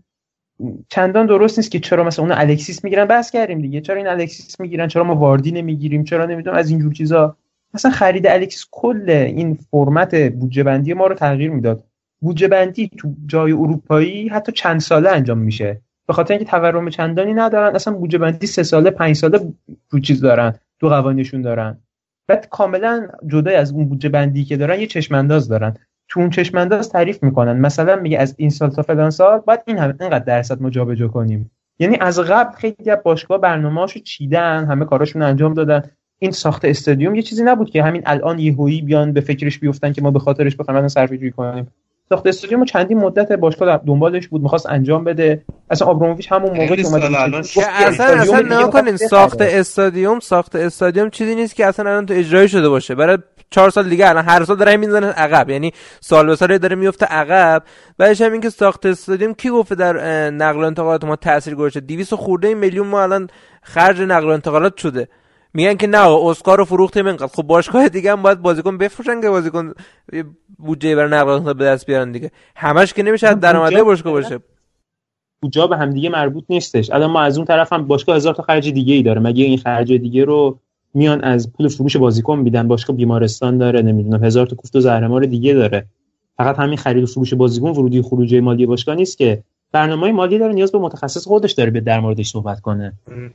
چندان درست نیست که چرا مثلا اون الکسیس میگیرن، بس کردیم دیگه، چرا این الکسیس میگیرن، چرا ما واردی نمیگیریم، چرا نمیدونم از این جور چیزا. مثلا خرید الکسیس کل این فرمت بودجه بندی ما رو تغییر میداد. بودجه بندی تو جای اروپایی حتی چند ساله انجام میشه، به خاطر اینکه تورم چندانی ندارن، اصلا بودجه بندی سه ساله پنج ساله رو چیز دارن، دو قوانینشون دارن. بعد کاملا جدا از اون بودجه بندی که دارن یه چشم انداز دارن، تو اون چشم انداز تعریف میکنن، مثلا میگه از این سال تا فلان سال باید این هم اینقدر درصد ما جابجا کنیم. یعنی از قبل خیلی از باشگاه برنامه‌هاشو چیدن، همه کاراشون انجام دادن. این ساخت استادیوم یه چیزی نبود که همین الان یهویی بیان به فکرش بیفتن که ما به خاطرش بخوایم مثلا صرفه‌جویی کنیم. ساخت استادیوم چندین مدت باشگاه دنبالش بود، می‌خواست انجام بده. اصلا آبراموویچ همون موقع که اومد اصلا اصلا نکنین ساخت استادیوم ساخت استادیوم چیزی نیست که اصلا الان تو اجرایی شده باشه. برای چهار سال دیگه الان هر سال داره میزنه عقب، یعنی سال به سال داره میفته عقب. بعدش هم این که ساخت استادیوم کی گفته در نقل و انتقالات ما تاثیر گذاشته؟ دویست خورده میلیون ما الان خرج نقل و انتقالات شده. میگن که نه اسکار رو فروختیم اینقدر. خب باشگاه دیگه هم باید بازیکن بفروشن که بازیکن بودجه برای نقل و انتقالات به دست بیارن دیگه. همش که نمیشه درآمده باشگاه باشه. بودجه به هم دیگه مربوط نیستش. الان ما از اون طرف هم باشگاه هزار تا خرج دیگه ای داره، مگه این خرج دیگه رو میان از پول فروش بازیکن میدن؟ باشگاه بیمارستان داره، نمیدونم هزار تا کوفت و زهرمار دیگه داره. فقط همین خرید و فروش بازیکن ورودی و خروجی مالی باشگاه نیست که، برنامه‌های مالی داره، نیاز به متخصص خودش داره به در موردش صحبت کنه.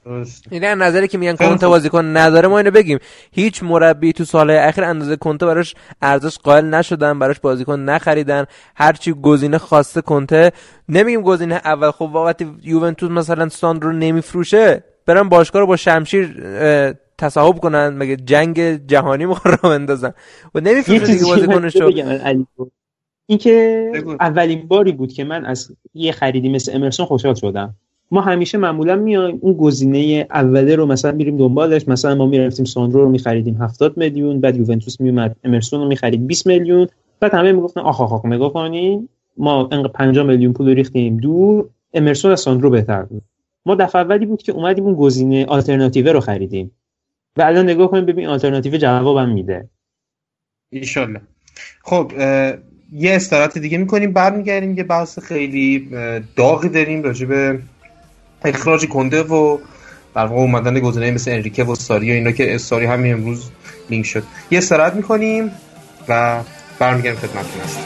این نظری که میگن کنته بازیکن نداره، ما اینو بگیم هیچ مربی تو سالهای اخیر اندازه کنته براش ارزش قائل نشدن، براش بازیکن نخریدن. هر چی گزینه خواسته کنته، نمیگیم گزینه اول. خب وقتی یوونتوس مثلا ساندرو نمیفروشه، برن باشگاه رو با شمشیر تصاحب کنن، مگه جنگ جهانی میخوان راه بندازن و نمیفروشه دیگه بازیکنشو. این که اولین باری بود که من از یه خریدی مثل امرسون خوشحال شدم. ما همیشه معمولا میایم اون گزینه اوله رو مثلا میریم دنبالش، مثلا ما میرفتیم ساندرو رو میخریدیم هفتاد میلیون، بعد یوونتوس میومد امرسون رو میخرید بیست میلیون، بعد همه میگفتن آخ آخ آخ نگاه کنین ما انقدر پنجاه میلیون پول ریختیم دور، امرسون از ساندرو بهتر بود. ما دفعه اولی بود که اومدیم اون گزینه آلترناتیو رو خریدیم و الان نگاه کنیم ببین آلترناتیو جوابم میده ان شاءالله. خب یه استراحت دیگه میکنیم، برمیگردیم. یه بحث خیلی داغی داریم راجع به اخراج کنده و در واقع اومدن گزینه‌ای مثل انریکه و ساری و اینا که ساری همین امروز لینک شد. یه استراحت میکنیم و برمیگردیم خدمتتون هستیم.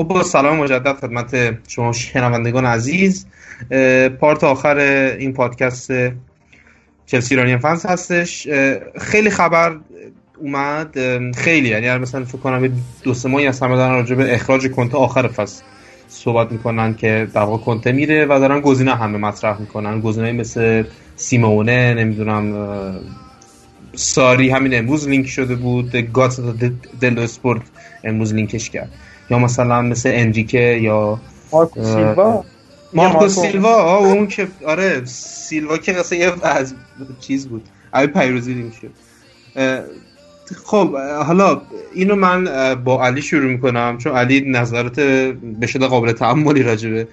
خب با سلام مجدد خدمت شما شنوندگان عزیز. پارت آخر این پادکست چلسی ایرانیان فنز هستش. خیلی خبر اومد، خیلی، یعنی مثلا فکر کنم دو سه ماهی از همه دارن راجع به اخراج کنته آخر فصل صحبت میکنن که در واقع کنته میره و دارن گزینه همه مطرح میکنن، گزینه‌ای مثل سیمونه، نمیدونم ساری همین امروز لینک شده بود، گاتس دل اسپورت امروز لینکش کرد، یا مثلا مثل انریکه یا مارکو سیلوا مارکو سیلوا آه اون که آره سیلوا که اصلا یه از چیز بود اوی پیروزی لینک شد. خب حالا اینو من با علی شروع میکنم چون علی نظرات به شدت قابل تأملی راجع به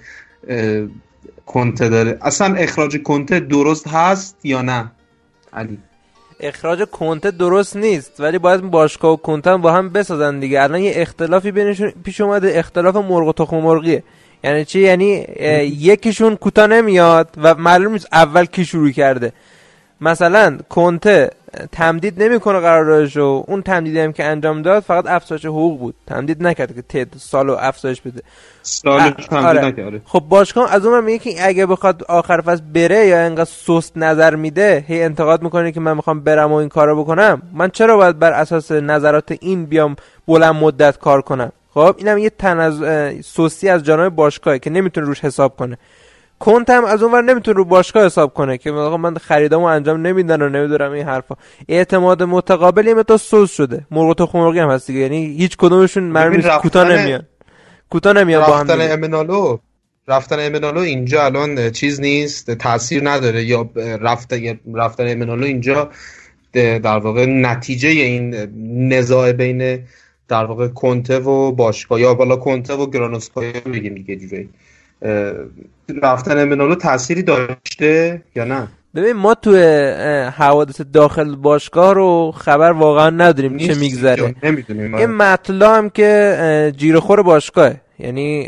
کنته داره. اصلا اخراج کنته درست هست یا نه علی؟ اخراج کنته درست نیست، ولی باید باشگاه و کنته با هم بسازن دیگه. الان یه اختلافی بینشون پیش اومده، اختلاف مرغ و تخم مرغیه. یعنی چی؟ یعنی یکیشون کوتاه نمیاد و معلوم نیست اول کی شروع کرده. مثلا کنته تمدید نمیکنه قراردادشو، اون تمدیدی هم که انجام داد فقط افزایش حقوق بود، تمدید نکرد که تعداد سالو افزایش بده. سالو تمدید آره. نکرد. خب باشگاه از اون میگه که اگه بخواد آخر فصل بره یا انقدر سست نظر میده، هی انتقاد میکنه که من میخوام برم و این کارو بکنم، من چرا باید بر اساس نظرات این بیام بلند مدت کار کنم؟ خب اینم یه تنز سستی از جانب باشگاهه که نمیتونه روش حساب کنه. کنته هم از اونور نمیتونه رو باشگاه حساب کنه که آقا من خریدامو انجام نمیدن و نمیدونم این حرفا. اعتماد متقابلی متا سوز شده، مرغ و خمرغی هم هست دیگه، یعنی هیچ کدومشون معلوم نیست کوتاه نمیان کوتاه نمیان با هم رفتن دیگه. امنالو رفتن امنالو اینجا الان چیز نیست، تاثیر نداره، یا رفتن رفتن امنالو اینجا در واقع نتیجه این نزاع بین در واقع کنته و باشگاه یا بالا کنته و گرانوسکایا بگیم دیگه جوری رفتن امنالو تأثیری داشته یا نه؟ ببین ما تو حوادث داخل باشگاه رو خبر واقعا نداریم چه میگذره. این مطلع هم که جیره‌خور باشگاهه، یعنی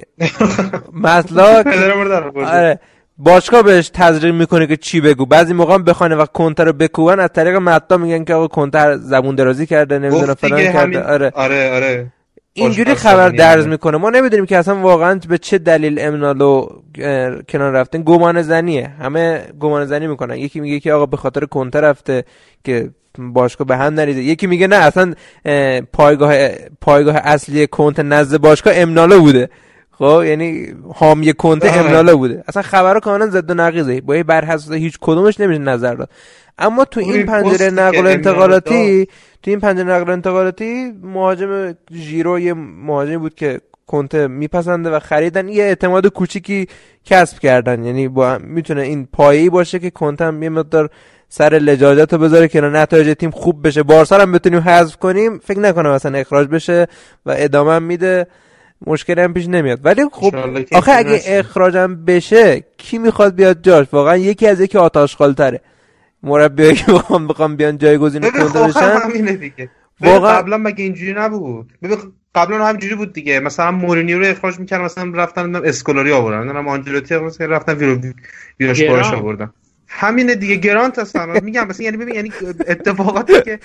مطلع آره باشگاه بهش تزریق میکنه که چی بگو، بعضی موقع هم بخونه و کنته رو بکوبن از طریق مطلع میگن که آقا کنته زبون درازی کرده نمیدونم فلان کرده. همین... آره آره آره اینجوری خبر درز میکنه. ما نمیدونیم که اصلا واقعا به چه دلیل امنالو کنار رفتن. گمان زنیه، همه گمان زنی میکنن. یکی میگه که آقا به خاطر کنته رفته که باشگاه به هم نریزه، یکی میگه نه اصلا پایگاه پایگاه اصلی کنته نزد باشگاه امنالو بوده. خب یعنی حامی کنته امنالو بوده. اصلا خبرها کاملا ضد و نقیضه، با بر اساس هیچ کدومش نمیشه نظر داد. اما تو این پنجره نقل و انتقالاتی تو این پنجره نقل و انتقالاتی مهاجم ژیرو یه مهاجمی بود که کنته میپسنده و خریدن، یه اعتماد کوچیکی کسب کردن، یعنی با میتونه این پایه‌ای باشه که کنته هم یه مقدار سر لجاجتو بذاره که نتایج تیم خوب بشه، بارسا هم بتونیم حذف کنیم، فکر نکنم مثلا اخراج بشه و ادامه هم میده، مشکلی هم پیش نمیاد. ولی خب آخه اگه اخراجم بشه کی میخواد بیاد جاش؟ واقعا یکی از یکی آتشخال‌تره. مربیایی که بخوام بخوام بیان جایگزین کنته بشن همینه دیگه. واقعا قبلا مگه اینجوری نبود؟ ببین قبلا همینجوری بود دیگه. مثلا مورینیو رو اخراج میکردن، مثلا رفتن اسکولاری آوردن، مثلا آنجلوتی مثلا رفتن ویرو ویراش باش آوردن. همینه دیگه. گرانت اصلا میگم مثلا، یعنی ببین یعنی اتفاقاتی که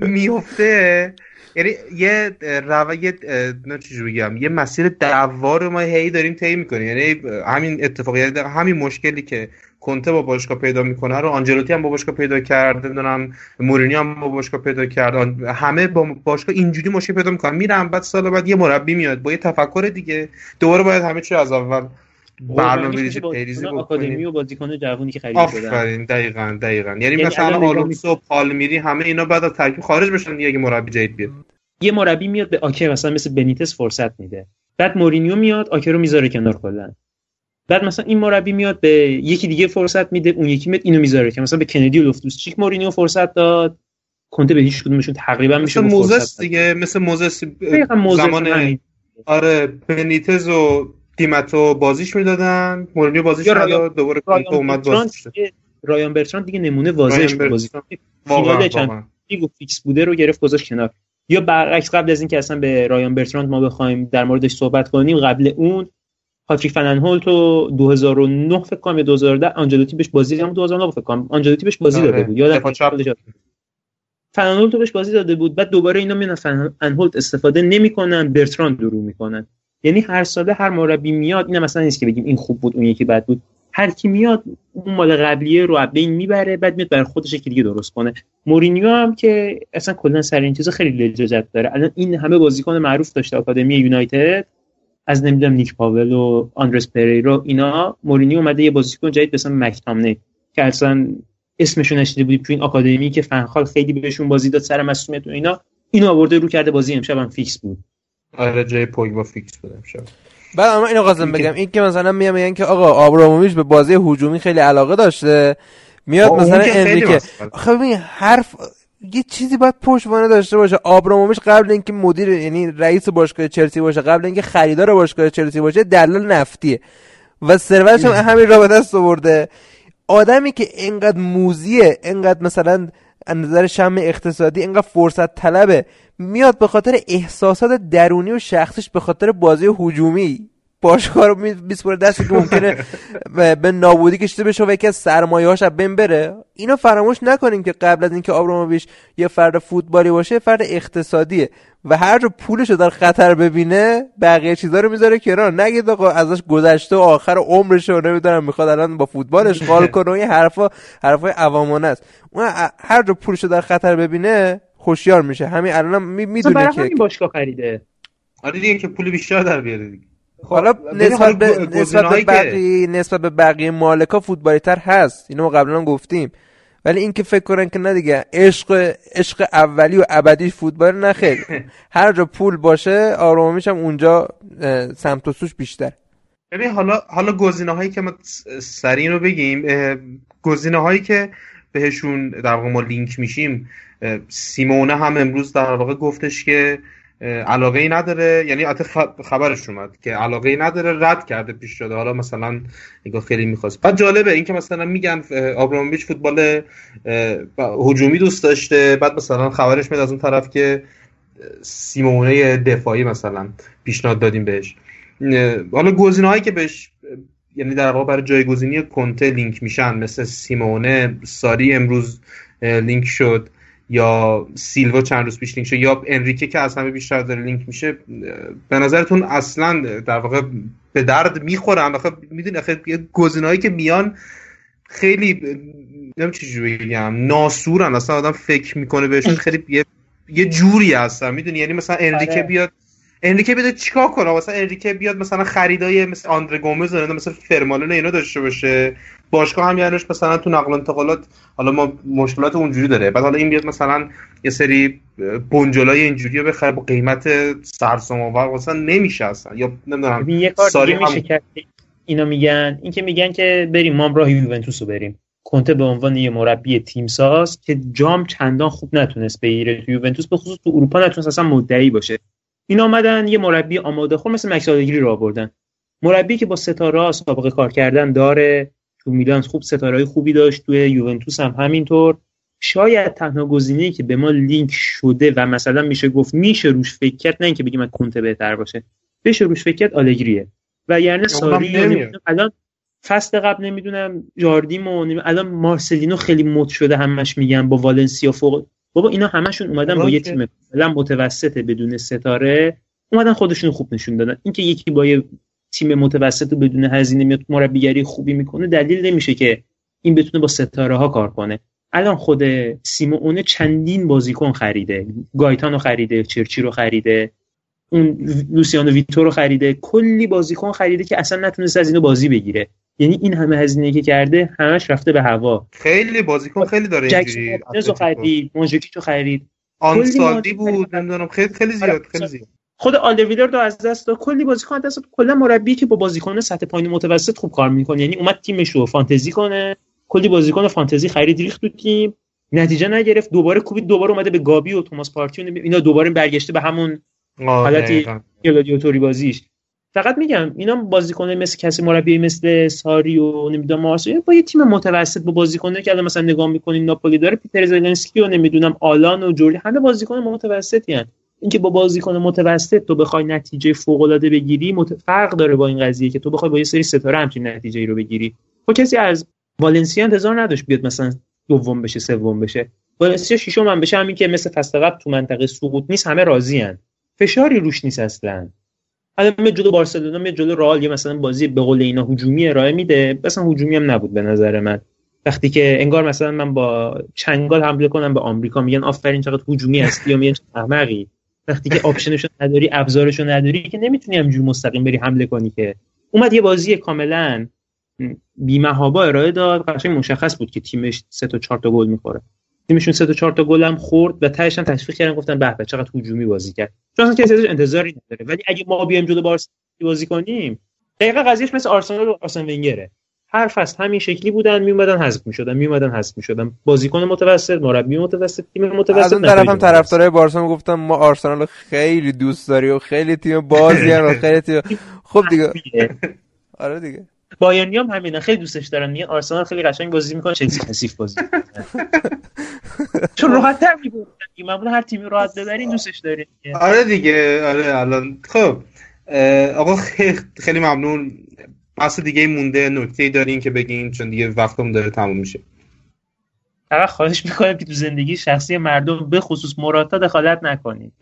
میفته، یعنی یه رویه نه چجوری بگم، یه مسیر دعوا رو ما هی داریم طی می‌کنیم. یعنی همین اتفاقی، یعنی همین مشکلی که کنته با باشگاه پیدا میکنه رو آنجلوتی هم با باشگاه پیدا کرد، نمیدونم مورینیو هم با باشگاه پیدا کرد، همه با باشگاه اینجوری مشکل پیدا میکنن، میرن بعد سال بعد یه مربی میاد با یه تفکر دیگه، دوباره باید همه چی از اول برنامه‌ریزی پیریزی بکنیم. آکادمی و بازیکن جوونی که خرید شدن. آفرین، دقیقاً دقیقاً. یعنی, یعنی مثلا آلونسو و پالمیری همه اینا بعد از ترکیب خارج بشن دیگه، مربی جدید بیاد. یه مربی میاد به آکه مثلا مثل بنیتس فرصت میده، بعد مورینیو میاد آکه رو میذاره کنار کلا، بعد مثلا این مربی میاد به یکی دیگه فرصت میده، اون یکی میاد اینو میذاره، که مثلا به کندی و لوفتوس چیک مورینیو فرصت داد، کنته به هیچ کدومشون تقریبا میشه مثل موزس دیگه، مثل موزس زمان آره بنیتز و دیماتو بازیش میدادن، مورینیو بازیش نداد، دوباره کنته اومد بازیش. رایان برتراند دیگه نمونه واضحش بازی فینال چمپیونز لیگ فیکس بوده رو گرفت گذاشت کنار. یا برعکس قبل از این که اصلا به رایان برتراند ما بخوایم در موردش صحبت کنیم، قبل اون پاتریک فننهولت تو دو هزار و نه فکر کنم یا دو هزار و ده آنجلوتی بهش بازی داد، دو هزار و نه فکر کنم آنجلوتی بهش بازی داده بود، یادم فننهولت بهش بازی داده بود. بعد دوباره اینا میان فننهولت استفاده نمیکنن، برتراند رو میکنن. یعنی هر ساله هر مربی میاد، اینا مثلا نیست که بگیم این خوب بود اون یکی بد بود، هر کی میاد اون مال قبلیه رو بین میبره، بعد میاد برای خودش یکی دیگه درست کنه. مورینیو هم که اصلا کلا سر این چیزا خیلی لجاجت داره. الان این همه بازیکن معروف داشته آکادمی یونایتد، از نمیدونم نیک پاول و آندرس پریرو اینا، مورینیو اومده یه بازیکن جدید به اسم مک‌تامنی که اصلا اسمشو نشنیده بودی تو این آکادمی که فنخال خیلی بهشون بازی داد سر مسئولیت و اینا، اینو آورده رو کرده بازی امشب هم فیکس بود. آره جای پوگبا فیکس بود امشب. بعد اما اینو قاسم بگم، این که مثلا میام میگن که آقا آبراموویچ به بازی هجومی خیلی علاقه داشته، میاد مثلا انریکه، خب ببین حرف یه چیزی باید پشتوانه داشته باشه. آبراموویچ قبل اینکه مدیر یعنی رئیس باشگاه چلسی باشه، قبل اینکه خریدار باشگاه چلسی باشه، دلال نفتیه و ثروتش هم همین را به دست آورده. آدمی که اینقدر موزیه، اینقدر مثلا از نظر شم اقتصادی اینقدر فرصت طلبه، میاد به خاطر احساسات درونی و شخصیش به خاطر بازی هجومی باشگاه رو میسپره دستی که ممکنه به نابودی کشیده بشه و یکی از سرمایه‌هاش از بین بره. اینو فراموش نکنیم که قبل از اینکه آبراموویچ یه فرد فوتبالی باشه، فرد اقتصادیه و هر جا پولشو در خطر ببینه بقیه چیزا رو میذاره کنار. نگید آقا ازش گذشته و آخر عمرشو نمیدونم میخواد الان با فوتبال اشغال کنه، این حرفا حرفای عوامانه است. اون هر جا پولشو در خطر ببینه هوشیار میشه. همین الانم میدونه که این باشگاه خریده. آره دیگه که پول بیشتر در بیاره دیگه. حالا نسبت به نسبت به بقیه نسبت به بقیه مالکا فوتبالی تر هست، اینو ما قبلا هم گفتیم، ولی این که فکر کنن که نه دیگه عشق عشق اولی و ابدی فوتبال نه، خیر هر جا پول باشه آبراموویچ هم اونجا سمت و سوش بیشتر. ببین حالا حالا گزینه‌هایی که ما سریع رو بگیم، گزینه‌هایی که بهشون در واقع ما لینک میشیم، سیمونه هم امروز در واقع گفتش که علاقه ای نداره، یعنی البته خبرش اومد که علاقه ای نداره، رد کرده پیش شده. حالا مثلا نگاه خیلی می‌خواست. بعد جالبه این که مثلا میگن آبراموویچ فوتبال هجومی دوست داشته، بعد مثلا خبرش میاد از اون طرف که سیمونه دفاعی مثلا پیشنهاد دادیم بهش. حالا گزینه‌هایی که بهش یعنی در واقع برای جایگزینی کنته لینک میشن، مثل سیمونه، ساری امروز لینک شد، یا سیلوا چند روز پیش لینک شد، یا انریکه که از همه بیشتر داره لینک میشه. به نظرتون اصلا در واقع به درد میخورن؟ آخه میدونی آخه گزینه‌هایی که میان خیلی نمیدونم چجوری بگم ناسورن، اصلا آدم فکر میکنه بهشون خیلی یه یه جوری هستن، میدونی. یعنی مثلا انریکه بیاد انریکه بیاد چیکار کنه؟ مثلا انریکه بیاد مثلا خریدای مثل آندره گومز و مثلا فرمالون اینا داشته باشه، باشگاه هم یعنیش مثلا تو نقل و انتقالات حالا ما مشکلات اونجوری داره، بعد حالا این بیاد مثلا یه سری بنجلای اینجوری رو بخره با قیمت سرسام‌آور، مثلا نمیشه اصلا. یا نمیدونم یه کار دیگه میشه که اینا میگن، این که میگن که بریم ما راه یوونتوس رو بریم. کنته به عنوان یه مربی تیم ساز که جام چندان خوب نتونست بگیره تو یوونتوس، به خصوص تو اروپا نتونست اصلا مدعی باشه، اینا اومدن یه مربی آماده خور مثل مکس آلگری رو آوردن، مربی که با ستاره‌ها سابقه کار کردن داره، تو میلان خوب ستاره‌های خوبی داشت، توی یوونتوس هم همینطور. شاید تنها گزینه‌ای که به ما لینک شده و مثلا میشه گفت میشه روش فکر کرد، نه اینکه بگیم از کنته بهتر باشه، بشه روش فکر کرد آلگریه. و یعنی ساری الان فصل قبل نمیدونم جاردیم و الان مارسلینو خیلی مد شده، همش میگن با والنسیا فوق. بابا اینا همشون اومدن با یه تیم کلا متوسط بدون ستاره، اومدن خودشون خوب نشون دادن. اینکه یکی با یه تیم متوسط بدون هزینه میاد مربیگری خوبی میکنه دلیل نمیشه که این بتونه با ستاره ها کار کنه. الان خود سیمونه چندین بازیکن خریده، گایتانو خریده، چرچی رو خریده، اون لوسیانو ویتور رو خریده، کلی بازیکن خریده که اصلا نتونست از اینو بازی بگیره. یعنی این همه هزینه که کرده همش رفته به هوا. خیلی بازیکن خیلی داره اینجوری. جکسون خرید، مونژکیچو خرید، آنسالدی بود، نمیدونم خیلی خیلی زیاد خیلی زیاد. خود آلدرویلر رو از دست داد، کلی بازیکن از دست داد. کلا مربی که با بازیکن سطح پایین متوسط خوب کار میکنه، یعنی اومد تیمش رو فانتزی کنه، کلی بازیکن فانتزی خرید ریخت تو تیم، نتیجه نگرفت، دوباره کوبید، دوباره اومده به گابی و توماس پارتی و اینا دوباره برگشته به همون حالتی گلادیاتوری بازیش. فقط میگم اینا بازیکنه مثل کسی مربی مثل ساری و نمیدونم مارسلینو با یه تیم متوسط، با بازیکنه که الان مثلا نگاه میکنین ناپولی داره پیتر زلنسکی و نمیدونم آلان و جوری، همه بازیکن متوسطی ان. اینکه با بازیکن متوسط تو بخوای نتیجه فوق العاده بگیری مت... فرق داره با این قضیه که تو بخوای با یه سری ستاره همچین نتیجه‌ای رو بگیری. خب کسی از والنسیا انتظار نداشت بیاد مثلا دوم بشه، سوم بشه. والنسیا ششم هم بشه، همین که مثل فصل قبل تو منطقه سقوط نیست، همه راضی ان، فشاری روش نیست اصلا. حالا می جلو بارسلونا می جلو رئال مثلا بازی به قول اینا هجومی ارائه میده، مثلا هجومی هم نبود به نظر من. وقتی که انگار مثلا من با چنگال حمله کنم به آمریکا میگن آفرین چقدر هجومی هستی یا میگن احمقی. وقتی که آپشنشو نداری، ابزارشو نداری، که نمیتونی همینجوری مستقیم بری حمله کنی. که اومد یه بازی کاملا بی‌محابا ارائه داد، قشنگ مشخص بود که تیمش سه تا چهار تا گل میخوره. تیمشون سه تا چهار تا گل هم خورد و تهش هم تشویق کردن، گفتن به به چقدر هجومی بازی کرد. چون اصلا کسی ازش انتظاری نداره. ولی اگه ما بیایم جلو بارسا بازی کنیم، دقیقاً قضیهش مثل آرسنال و آرسن ونگره. هر فصل همین شکلی بودن، میومدن حذف میشدن، میومدن حذف میشدن. بازیکن متوسط، مربی متوسط، تیم متوسط. از اون طرفم طرفدارای بارسا میگفتن ما آرسنال رو خیلی دوست داریم و خیلی تیم بازی و خیلی تیم خوب دیگه. آره دیگه. بایرنی هم همینه، خیلی دوستش دارن. میگن آرسنال خیلی قشنگ بازی میکنه، چلسی کثیف بازی میکنه. چون راحت‌تر می‌برن. معمولا هر تیمی راحت ببرین دوستش دارین. آره دیگه. آره الان خب آقا خیلی ممنون. بحث دیگه مونده، نکته‌ای دارین که بگین؟ چون دیگه وقتمون داره تموم میشه. فقط خواهش میکنم که تو زندگی شخصی مردم به خصوص مراتا دخالت نکنید.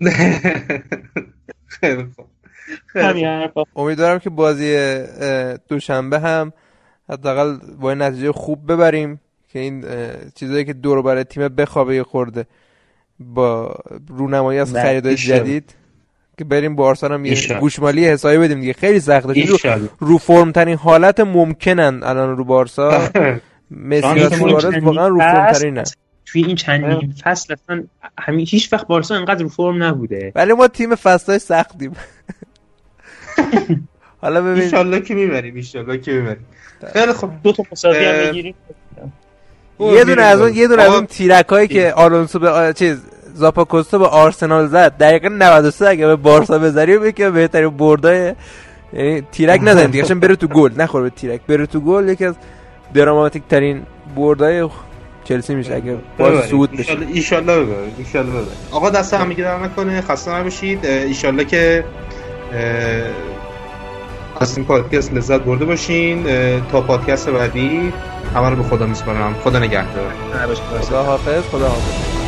خیلی خوب. امیدوارم که بازی دوشنبه هم حداقل با نتیجه خوب ببریم که این چیزایی که دور و بر تیم بخوابه یه خورده با رونمایی از خریدای جدید که بریم با آرسنال هم یه گوشمالی حسابی بدیم دیگه. خیلی سخته، رو, رو فرم ترین حالت ممکنن الان رو بارسا. مسی و سوارز واقعا رو فرم ترینن توی این چندین فصل. اصلا همین هیچ وقت بارسا انقدر رو فرم نبوده. ولی ما تیم فصلای سختیم. حالا ببین ان شاءالله که میبریم، ان شاءالله که میبریم. خیلی خوب، دو تا مساوی هم بگیریم. یه دونه از اون یه دونه از اون تیرکایی که آلونسو به چیز زاپاکوستا به آرسنال زد دقیقاً نود و سه اگه به بارسا بزنیم یکی بهترین بردای، یعنی تیرک نزنید دیگه، چون بره تو گل، نخوره به تیرک، بره تو گل. یکی از دراماتیک ترین بردای چلسی میشه اگه باز صعود بشه. ان شاءالله ببره، ان شاءالله ببره. آقا دست هم میگیره نکنه، خسته نباشید. ان شاءالله که از این پادکست لذت برده باشین. تا پادکست بعدی همه رو به خدا میسپارم. خدا نگهدار. خدا حافظ. خدا حافظ.